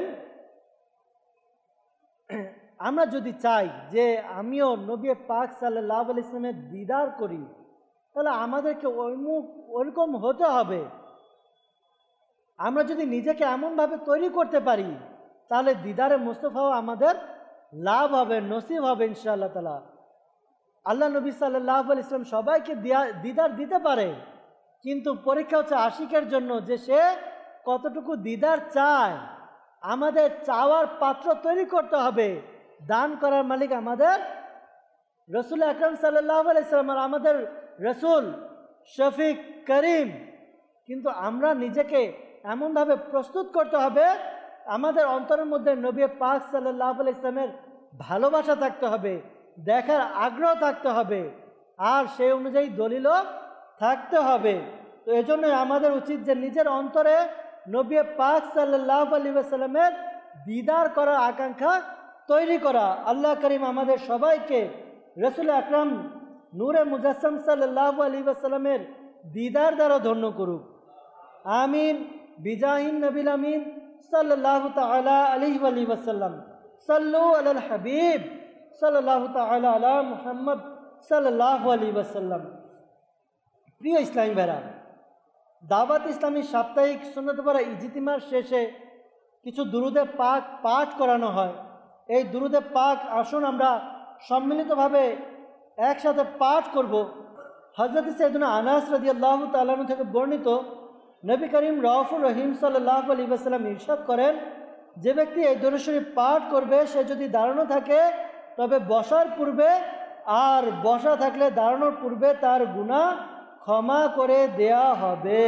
আমরা যদি চাই যে আমিও নবী পাক সাল্লাল্লাহু আলাইহি ওয়াসাল্লামের দিদার করি তাহলে আমাদেরকে ওইরকম হতে হবে। আমরা যদি নিজেকে এমনভাবে তৈরি করতে পারি তাহলে দিদারে মুস্তাফাও আমাদের লাভ হবে, নসিব হবে ইনশাআল্লাহ তাআলা। আল্লাহ নবী সাল্লাল্লাহু আলাইহি ওয়াসাল্লাম সবাইকে দিদার দিতে পারে, কিন্তু পরীক্ষা হচ্ছে আশিকের জন্য যে সে কতটুকু দিদার চায়। আমাদের চাওয়ার পাত্র তৈরি করতে হবে। দান করার মালিক আমাদের রসুল আকরাম সাল্লাল্লাহু আলাইহি ওয়াসাল্লাম, আর আমাদের রসুল শফিক করিম। কিন্তু আমরা নিজেকে এমনভাবে প্রস্তুত করতে হবে, আমাদের অন্তরের মধ্যে নবী পাক সাল্লাল্লাহু আলাইহি ওয়াসাল্লামের ভালোবাসা থাকতে হবে, দেখার আগ্রহ থাকতে হবে, আর সেই অনুযায়ী দলিলও থাকতে হবে। তো এজন্যই আমাদের উচিত যে নিজের অন্তরে নবী পাক সাল্লাল্লাহু আলাইহি ওয়াসাল্লামের দিদার করার আকাঙ্ক্ষা তৈরি করা। আল্লাহ করিম আমাদের সবাইকে রসুল আকরাম নূরে মুজাসসাম সাল্লাল্লাহু আলাইহি ওয়াসাল্লামের দিদার দ্বারা ধন্য করুক। আমিন। বিজাহিন নবিল আমিন সাল্লাল্লাহু তাআলা আলাইহি ওয়াসাল্লাম। সাল্লু আলাল হাবিব সাল্লাল্লাহু তাআলা আলা মুহাম্মদ সাল্লাল্লাহু আলাইহি ওয়াসাল্লাম। প্রিয় ইসলামী ভাইরা, দাওয়াত ইসলামী সাপ্তাহিক সুন্নত পড়া ইজতিমার শেষে কিছু দুরুদে পাক পাঠ করানো হয়। এই দুরুদে পাক আসুন আমরা সম্মিলিতভাবে একসাথে পাঠ করব। হযরত সাইয়েদুনা আনাস রাদিয়াল্লাহু তাআলা আনহু থেকে বর্ণিত, নবী করিম রাউফুর রহিম সাল্লাল্লাহু আলাইহি ওয়াসাল্লাম ইরশাদ করেন, যে ব্যক্তি এই দরুদ শরীফ পাঠ করবে সে যদি দাঁড়ানো থাকে তবে বসার পূর্বে, আর বসা থাকলে দাঁড়ানোর পূর্বে তার গুনাহ ক্ষমা করে দেয়া হবে।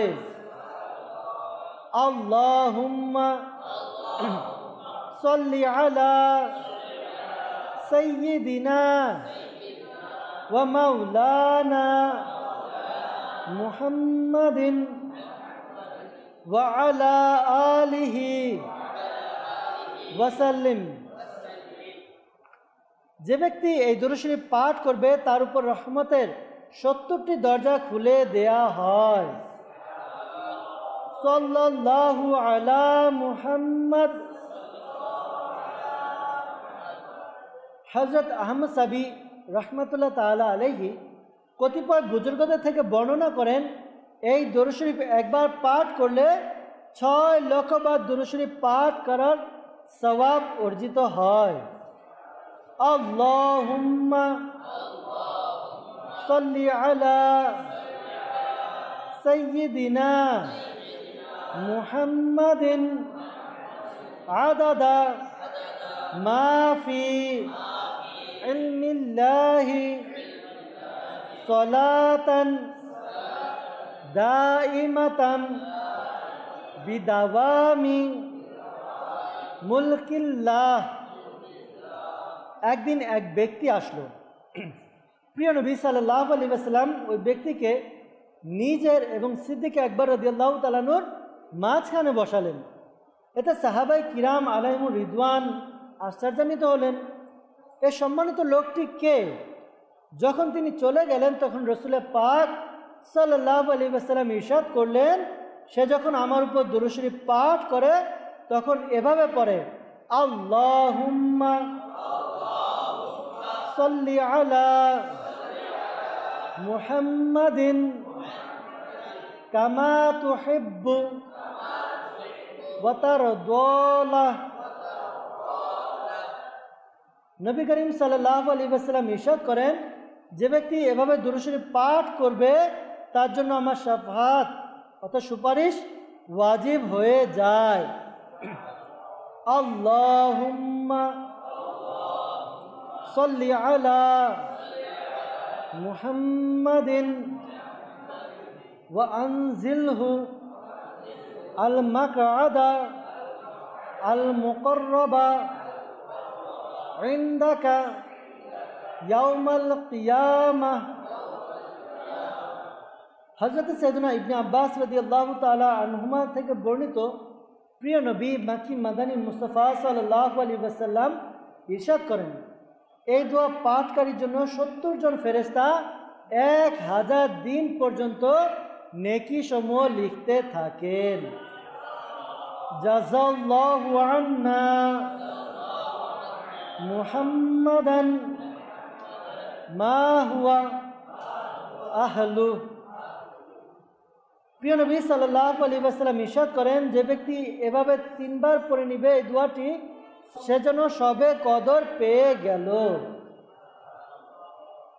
আল্লাহুম্মা সাল্লি আলা সাইয়্যিদিনা ওয়া মাওলানা মুহাম্মাদিন ওয়া আলা আলিহি ওয়া সাল্লিম। যে ব্যক্তি এই দরুদ শরীফ পাঠ করবে তার উপর রহমতের 70টি দরজা খুলে দেয়া হয়। সাল্লাল্লাহু আলা মুহাম্মদ। হযরত আহমদ সাবি রহমাতুল্লাহ তাআলা আলাইহি কতিপয় বুজুর্গদের থেকে বর্ণনা করেন, এই দরুদ শরীফ একবার পাঠ করলে 6 লক্ষ বার দরুদ শরীফ পাঠ করার সওয়াব অর্জিত হয়। আল্লাহুম্মা সাল্লি আলা সাইয়্যিদিনা মুহাম্মাদিন আদাদা মা ফি ইলমিল্লাহি সালাতান দাইমাতান বিদাওয়ামি মুলকিল্লাহ। একদিন এক ব্যক্তি আসলো। প্রিয় নবী সাল্লাল্লাহু আলাইহি ওয়াসাল্লাম ওই ব্যক্তিকে নিজের এবং সিদ্দিক আকবর রাদিয়াল্লাহু তাআলা আনহুর মাঝখানে বসালেন। এতে সাহাবায়ে কিরাম আলাইহিমুর রিদওয়ান আশ্চর্যান্বিত হলেন, এই সম্মানিত লোকটি কে? যখন তিনি চলে গেলেন তখন রাসূল পাক সাল্লাল্লাহু আলাইহি ওয়াসাল্লাম ইরশাদ করলেন, সে যখন আমার উপর দরুদ শরীফ পাঠ করে তখন এভাবে পড়ে, আল্লাহুম্মা সাল্লি আলা মুহাম্মাদিন কামা তুহিব্বু ওয়া তারদা। নবী করিম সাল্লাল্লাহু আলাইহি ওয়াসাল্লাম ইরশাদ করেন, যে ব্যক্তি এভাবে দরুদ শরীফ পাঠ করবে তার জন্য আমার শাফাত অর্থাৎ সুপারিশ ওয়াজিব হয়ে যায়। আল্লাহুম্মা সাল্লি আলা মুহাম্মাদিন ওয়া আনজিলহু আল মাকআদা আল মুকাররাবা ইনদাকা ইয়াউমাল কিয়ামাহ। হযরত সাইয়েদুনা ইবনে আব্বাস রাদিয়াল্লাহু তাআলা আনহুমা থেকে বর্ণিত, প্রিয় নবী মাকি মাদানী মুস্তাফা সাল্লাল্লাহু আলাইহি ওয়াসাল্লাম ইরশাদ করেন, এই দোয়া পাঠকারীর জন্য 70 জন ফেরেশতা 1000 দিন পর্যন্ত নেকি সমূহ লিখতে থাকেন। জাযাল্লাহু আন্না মুহাম্মাদান মা হুয়া আহলু। প্রিয় নবী সাল্লাল্লাহু আলাইহি ওয়াসাল্লাম ইরশাদ করেন, যে ব্যক্তি এভাবে 3 বার পড়ে নিবে এই দোয়াটি, সে যেন সবে কদর পেয়ে গেল।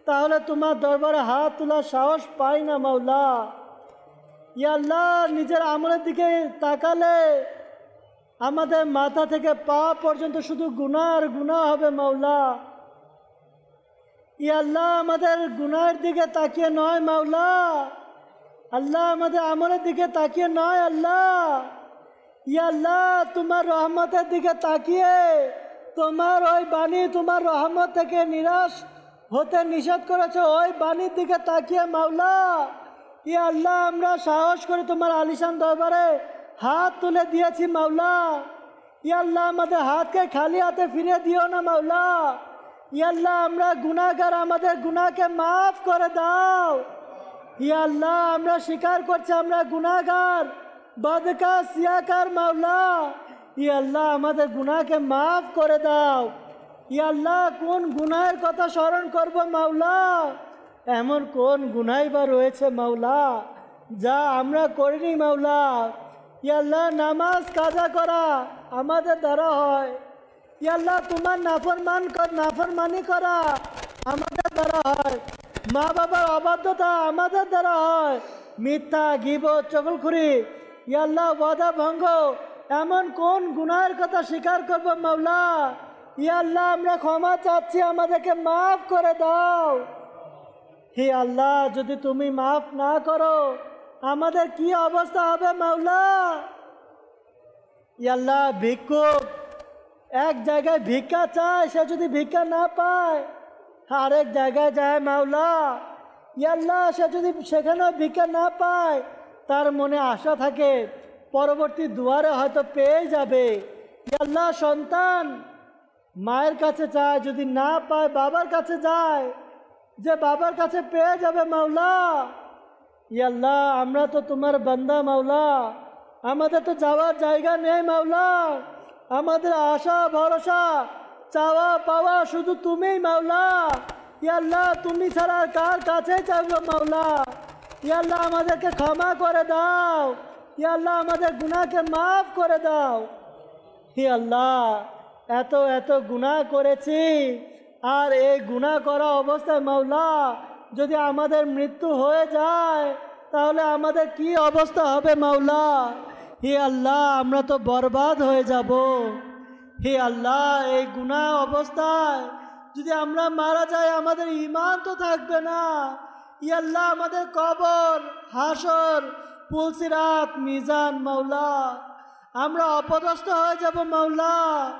তাহলে তোমার দরবারে হাত তোলার সাহস পাই না মাওলা। ইয়া আল্লাহ, নিজের আমলের দিকে তাকালে আমাদের মাথা থেকে পা পর্যন্ত শুধু গুনাহ আর গুনাহ হবে মাওলা। ইয়া আল্লাহ, আমাদের গুনাহের দিকে তাকিয়ে নয় মাওলা, আল্লাহ আমাদের আমলের দিকে তাকিয়ে নয় আল্লাহ। ইয়া আল্লাহ, তোমার রহমতের দিকে তাকিয়ে তোমার ওই বাণী তোমার রহমত থেকে নিরাশ হতে নিষেধ করেছে, ওই বাণীর দিকে তাকিয়ে মাওলা ইয়া আল্লাহ আমরা সাহস করে তোমার আলিশান দরবারে হাত তুলে দিয়েছি মাওলা। ইয়া আল্লাহ, আমাদের হাতকে খালি হাতে ফিরে দিও না মাওলা। ইয়া আল্লাহ, আমরা গুনাহগার, আমাদের গুনাহকে মাফ করে দাও। ইয়া আল্লাহ, আমরা স্বীকার করছি আমরা গুনাহগার, বদকার, সিয়াকার মাওলা। ইয়া আল্লাহ, আমাদের গুনাহকে মাফ করে দাও। ইয়া আল্লাহ, কোন গুনাহের কথা স্মরণ করব মাওলা? এমন কোন গুনাহ বা রয়েছে মাওলা যা আমরা করিনি মাওলা? ইয়া আল্লাহ, নামাজ কাজা করা আমাদের দ্বারা হয়। ইয়া আল্লাহ, তোমার নাফরমানি করা আমাদের দ্বারা হয়। মা বাবার অবাধ্যতা আমাদের দ্বারা হয়। মিথ্যা, গীবত, চগলখুরি, ইয়া আল্লাহ, ওয়াদা ভঙ্গ, এমন কোন গুনাহের কথা স্বীকার করব মাওলা? ইয়া আল্লাহ, আমরা ক্ষমা চাচ্ছি, আমাদেরকে মাফ করে দাও। হে আল্লাহ, যদি তুমি মাফ না করো আমাদের কি অবস্থা হবে মাওলা? ইয়া আল্লাহ, ভিক্ষুক এক জায়গায় ভিক্ষা চায়, সে যদি ভিক্ষা না পায় আরেক জায়গায় যায় মাওলা। ইয়া আল্লাহ, সে যদি সেখানেও ভিক্ষা না পায় তার মনে আশা থাকে পরবর্তী দুয়ারে হয়তো পেয়ে যাবে। ইয়া আল্লাহ, সন্তান মায়ের কাছে চায়, যদি না পায় বাবার কাছে যায়, যে বাবার কাছে পেয়ে যাবে মাওলা। ইয়া আল্লাহ, আমরা তো তোমার বান্দা মাওলা, আমাদের তো যাওয়ার জায়গা নেই মাওলা। আমাদের আশা ভরসা চাওয়া পাওয়া শুধু তুমিই মাওলা। ইয়া আল্লাহ, তুমি ছাড়া আর কার কাছে চাইবো মাওলা? ইয়া আল্লাহ, আমাদেরকে ক্ষমা করে দাও। ইয়া আল্লাহ, আমাদের গুনাহকে মাফ করে দাও। হে আল্লাহ, এত এত গুনাহ করেছি, আর এই গুনাহ করা অবস্থায় মাওলা যদি আমাদের মৃত্যু হয়ে যায় তাহলে আমাদের কি অবস্থা হবে মাওলা? হে আল্লাহ, আমরা তো বরবাদ হয়ে যাব। হে আল্লাহ, এই গুনাহ অবস্থায় যদি আমরা মারা যাই আমাদের ঈমান তো থাকবে না। ইয়া আল্লাহ, আমাদের কবর, হাসর, পুলসিরাত, মিজান মাওলা, আমরা অপদস্থ হয়ে যাব মাওলা।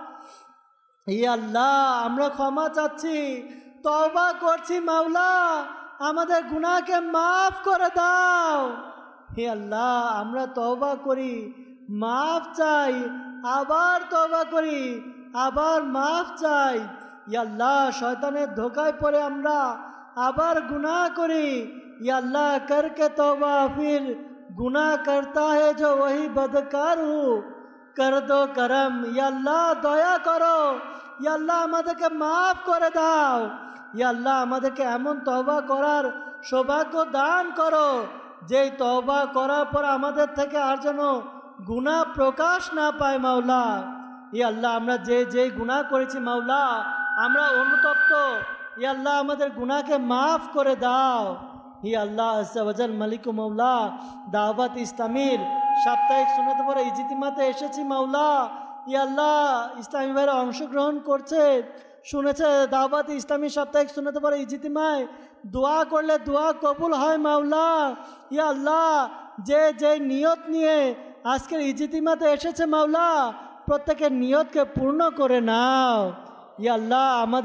ইয়া আল্লাহ, আমরা ক্ষমা চাচ্ছি, তওবা করছি মাওলা, আমাদের গুনাহকে মাফ করে দাও। হে আল্লাহ, আমরা তওবা করি, মাফ চাই, আবার তওবা করি, আবার মাফ চাই। ইয়া আল্লাহ, শয়তানের ধোকায় পড়ে আমরা আবার গুনাহ করি। ইয়া আল্লাহ, করকে তওবা फिर गुनाह करता है जो वही बदकार हूँ, कर दो करम। ইয়া আল্লাহ, দয়া করো। ইয়া আল্লাহ, আমাদেরকে মাফ করে দাও। ইয়া আল্লাহ, আমাদেরকে এমন তওবা করার সৌভাগ্য দান করো যেই তওবা করার পর আমাদের থেকে আর যেন গুনাহ প্রকাশ না পায় মাওলা। ইয়া আল্লাহ, আমরা যে গুনাহ করেছি মাওলা আমরা অনুতপ্ত। ইয়া আল্লাহ, আমাদের গুনাহকে মাফ করে দাও। হি আল্লাহ আজ্জা ওয়াজাল মালিক মাওলা, দাওয়াত ইসলামীর সাপ্তাহিক সুন্নাতে পড়া ইজতিমাতে এসেছি মাওলা। ইয়া আল্লাহ, ইসলামী ভাইরা অংশগ্রহণ করছে, শুনেছে দাওয়াত ইসলামী সাপ্তাহিক সুন্নাতে পড়া ইজতিমায় দোয়া করলে দোয়া কবুল হয় মাওলা। ইয়া আল্লাহ, যে নিয়ত নিয়ে আজকের ইজতিমাতে এসেছে মাওলা, প্রত্যেকের নিয়তকে পূর্ণ করে নাও। ইয়া আল্লাহ,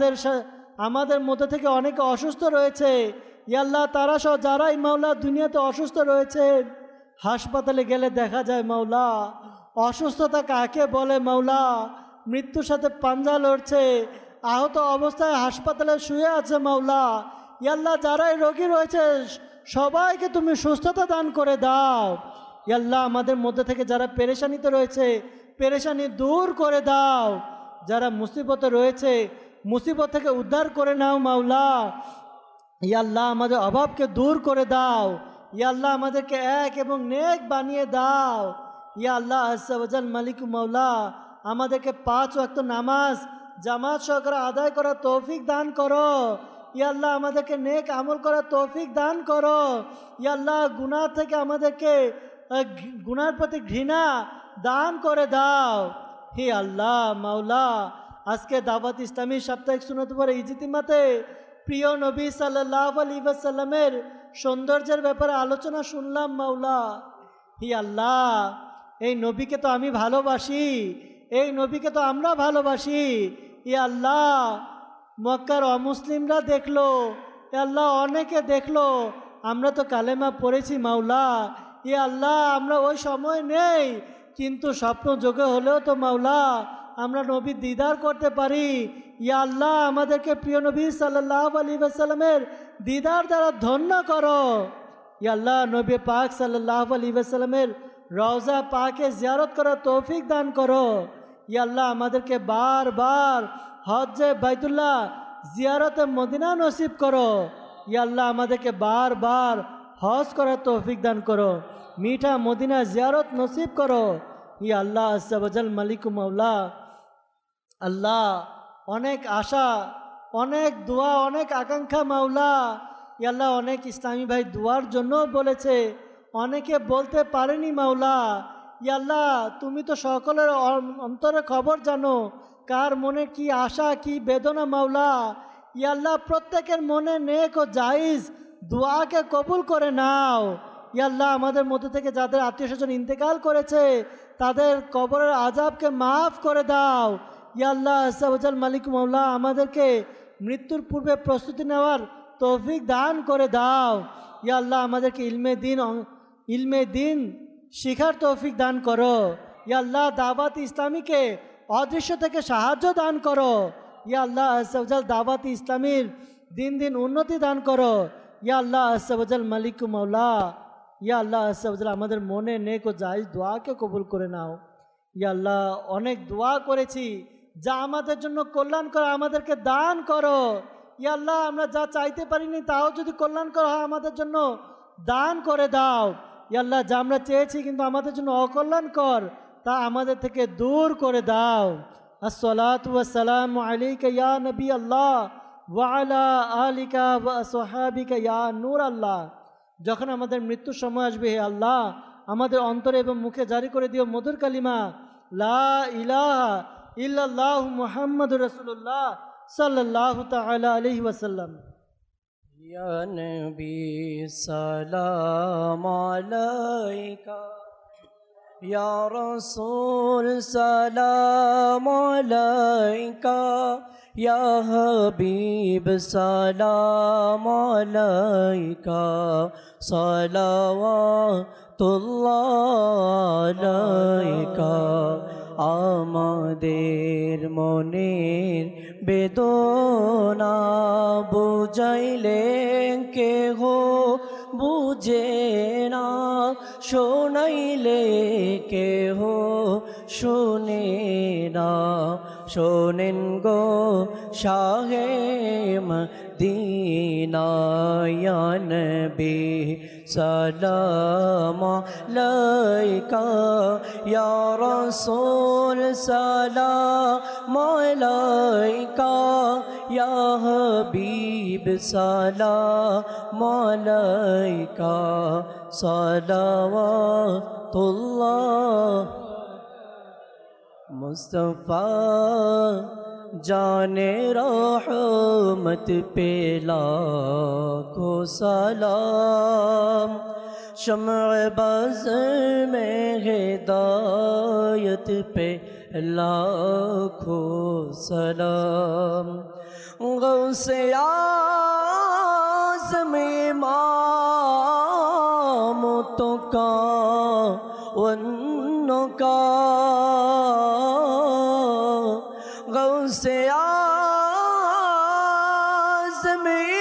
আমাদের মধ্যে থেকে অনেকে অসুস্থ রয়েছে। ইয়া আল্লাহ, তারা সহ যারাই মাওলা দুনিয়াতে অসুস্থ রয়েছে, হাসপাতালে গেলে দেখা যায় মাওলা অসুস্থতা কাকে বলে মাওলা, মৃত্যুর সাথে পাঞ্জা লড়ছে, আহত অবস্থায় হাসপাতালে শুয়ে আছে মাওলা। ইয়া আল্লাহ, যারাই রোগী রয়েছে সবাইকে তুমি সুস্থতা দান করে দাও। ইয়া আল্লাহ, আমাদের মধ্যে থেকে যারা পেরেশানিতে রয়েছে পেরেশানি দূর করে দাও। যারা মুসিবতে রয়েছে মুসিবত থেকে উদ্ধার করে নাও মাওলা। ইয়া আল্লাহ, আমাদের অভাবকে দূর করে দাও। ইয়া আল্লাহ, আমাদেরকে এক এবং নেক বানিয়ে দাও। ইয়া আল্লাহ আজ্জা ওয়াজাল মালিক মাওলা, আমাদেরকে 5 ওয়াক্ত নামাজ জামাত সহকারে আদায় করার তৌফিক দান করো। ইয়া আল্লাহ আমাদেরকে নেক আমল করার তৌফিক দান করো। ইয়া আল্লাহ গুনাহ থেকে আমাদেরকে গুনার প্রতি ঘৃণা দান করে দাও। হে আল্লাহ মাওলা, আজকে দাওয়াত ইসলামী সাপ্তাহিক সুন্নত পরে ইজতিমাতে প্রিয় নবী সাল্লাল্লাহু আলাইহি ওয়াসাল্লামের সৌন্দর্যের ব্যাপারে আলোচনা শুনলাম মাওলা। হে আল্লাহ, এই নবীকে তো আমি ভালোবাসি, এই নবীকে তো আমরা ভালোবাসি। হে আল্লাহ, মক্কার অমুসলিমরা দেখলো, হে আল্লাহ অনেকে দেখলো, আমরা তো কালেমা পড়েছি মাওলা। হে আল্লাহ, আমরা ওই সময় নেই, কিন্তু স্বপ্ন যোগে হলেও তো মাওলা আমরা নবীর দিদার করতে পারি। ইয়া আল্লাহ, আমাদেরকে প্রিয় নবী সাল্লাল্লাহু আলাইহি ওয়াসাল্লামের দিদার দ্বারা ধন্য করো। ইয়া আল্লাহ, নবী পাক সাল্লাল্লাহু আলাইহি ওয়াসাল্লামের রওজা পাকে জিয়ারত করার তৌফিক দান করো। ইয়া আল্লাহ, আমাদেরকে বারবার হজ্জে বাইতুল্লাহ জিয়ারতে মদিনা নসিব করো। ইয়া আল্লাহ, আমাদেরকে বারবার হজ করার তৌফিক দান করো, মিঠা মদিনা জিয়ারত নসিব করো। ইয়া আল্লাহ আজ্জা ওয়া জাল মালিক মাওলা, আল্লাহ অনেক আশা, অনেক দোয়া, অনেক আকাঙ্ক্ষা মাওলা। ইয়া আল্লাহ, অনেক ইসলামী ভাই দোয়ার জন্য বলেছে, অনেকে বলতে পারেনি মাওলা। ইয়া আল্লাহ, তুমি তো সকলের অন্তরে খবর জানো, কার মনে কি আশা কি বেদনা মাওলা। ইয়া আল্লাহ, প্রত্যেকের মনে নেক ও জায়েজ দোয়াকে কবুল করে নাও। ইয়া আল্লাহ, আমাদের মধ্যে থেকে যাদের আত্মীয় স্বজন ইন্তেকাল করেছে তাদের কবরের আযাবকে মাফ করে দাও। ইয়া আল্লাহ আজ্জা ওয়া জাল মালিক মাওলা, আমাদেরকে মৃত্যুর পূর্বে প্রস্তুতি নেওয়ার তৌফিক দান করে দাও। ইয়া আল্লাহ, আমাদেরকে ইলমে দিন শিখার তৌফিক দান করো। ইয়া আল্লাহ, দাওয়াত ইসলামীকে অদৃশ্য থেকে সাহায্য দান করো। ইয়া আল্লাহ আজ্জা ওয়া জাল দাওয়াত ইসলামীর দিন দিন উন্নতি দান করো। ইয়া আল্লাহ আজ্জা ওয়া জাল মালিক মাওলা, ইয়া আল্লাহ আজ্জা ওয়া জাল আমাদের মনে নেক ও জায়েজ দোয়াকে কবুল করে নাও। ইয়া আল্লাহ, অনেক দোয়া করেছি, যা আমাদের জন্য কল্যাণ করো আমাদেরকে দান করো। ইয়া আল্লাহ, আমরা যা চাইতে পারিনি তাও যদি কল্যাণ করা হয় আমাদের জন্য দান করে দাও। ইয়া আল্লাহ, যা আমরা চেয়েছি কিন্তু আমাদের জন্য অকল্যাণকর তা আমাদের থেকে দূর করে দাও। আসসালাতু ওয়াসসালামু আলাইকা ইয়া নবী আল্লাহ ওয়া আলা আলিকা ওয়া আসহাবিকা ইয়া নূর আল্লাহ। যখন আমাদের মৃত্যুর সময় আসবে, হে আল্লাহ, আমাদের অন্তরে এবং মুখে জারি করে দিও মধুর কালিমা লা ইলাহা ইল্লাল্লাহু মুহাম্মাদুর রাসূলুল্লাহ সাল্লাল্লাহু তাআলা আলাইহি ওয়াসাল্লাম। ইয়া নবী সালাম আলাইকা, ইয়া রাসূল সালাম আলাইকা, ইয়া হাবিব সালাম আলাইকা, সালাওয়াতুল্লাহ আলাইকা। আমাদের মনের বেদনা বুঝাইলেন কেহ বুঝে না, শোনাইলে কেহ শোনে না। শোনেন গো শাহে মদিনা, ইয়া নবী সালাম আলাইকা, ইয়া রাসূল সালাম আলাইকা, ইয়া হাবিব সালাম আলাইকা, সালাওয়াতুল্লাহ। मुस्तफ़ा जाने रहमत पे लाखो सलाम, शम्अ बज़ में हिदायत पे लाखो सलाम। गौसे आज़म इमाम तो का उनका, गौसे आज़म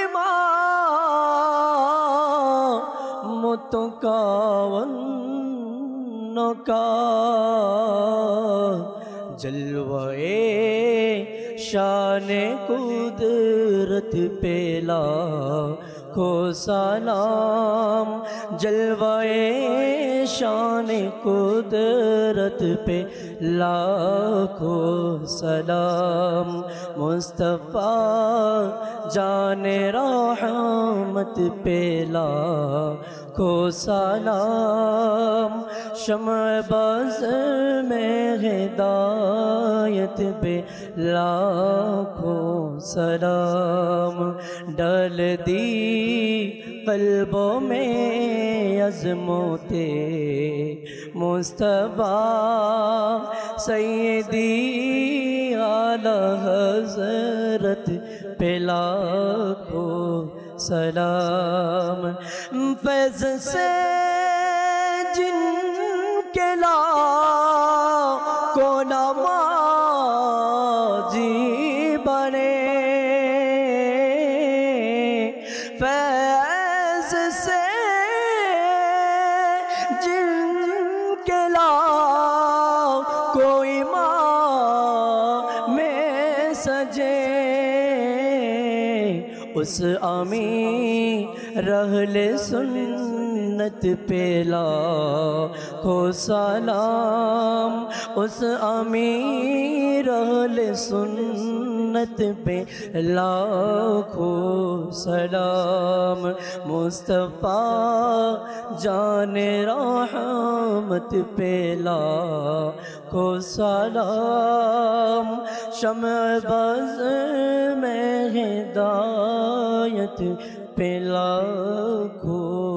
इमाम तो का उनका, जलवे शान कुदरत पे लाखों सलाम, जलवाए शान कुदरत पे लाखों सलाम, मुस्तफ़ा जाने रहमत पे लाखों सलाम, शम्अ बज़ में हिदायत पे लाखों सलाम, डाल दी क़ल्बों में अज़मते मुस्तफ़ा, सैयदी आला हज़रत पे लाखों सलाम, फैज़ से जिनके लाखों नमाज़ी बने, फैज़ से जिनके लाखों इमाम में सजे, उस आमीर रहले सुन्नत पे लाखों सलाम, उस आमीर रहले सुन्नत पे लाखों सलाम, मुस्तफ़ा जाने रहमत पे लाखों सलाम, शम्अ बज़ में हिदायत पे लाखों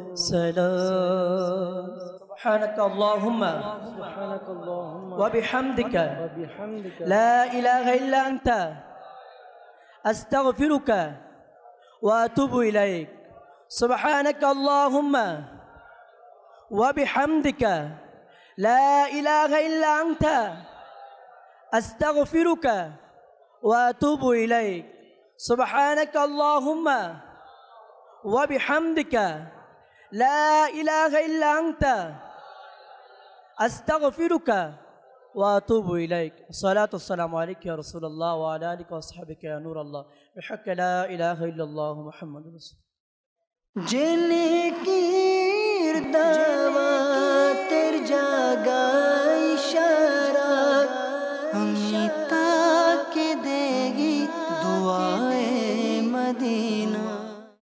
सलाम। सुब्हानक अल्लाहुम्मा व बिहम्दिका ला इलाहा इल्ला अंता अस्तगफिरुका व अतूबु इलैक। सुब्हानक अल्लाहुम्मा व बिहम्दिका ला इलाहा इल्ला अंता अस्तगफिरुका व अतूबु इलैक। सुब्हानक अल्लाहुम्मा व बिहम्दिका ला इलाहा इल्ला अंता अस्तगफिरुका व अतूबु इलैक। सलातु वस्सलामु अलैका या रसूलल्लाह व अला आलिका व अस्हाबिका या नूर अल्लाह बिहक़्क़ ला इलाहा इल्लल्लाह मुहम्मदुर रसूलुल्लाह। जिनकीर दावा तेर जागा इशारा, अमिता के देगी दुआए मदीना।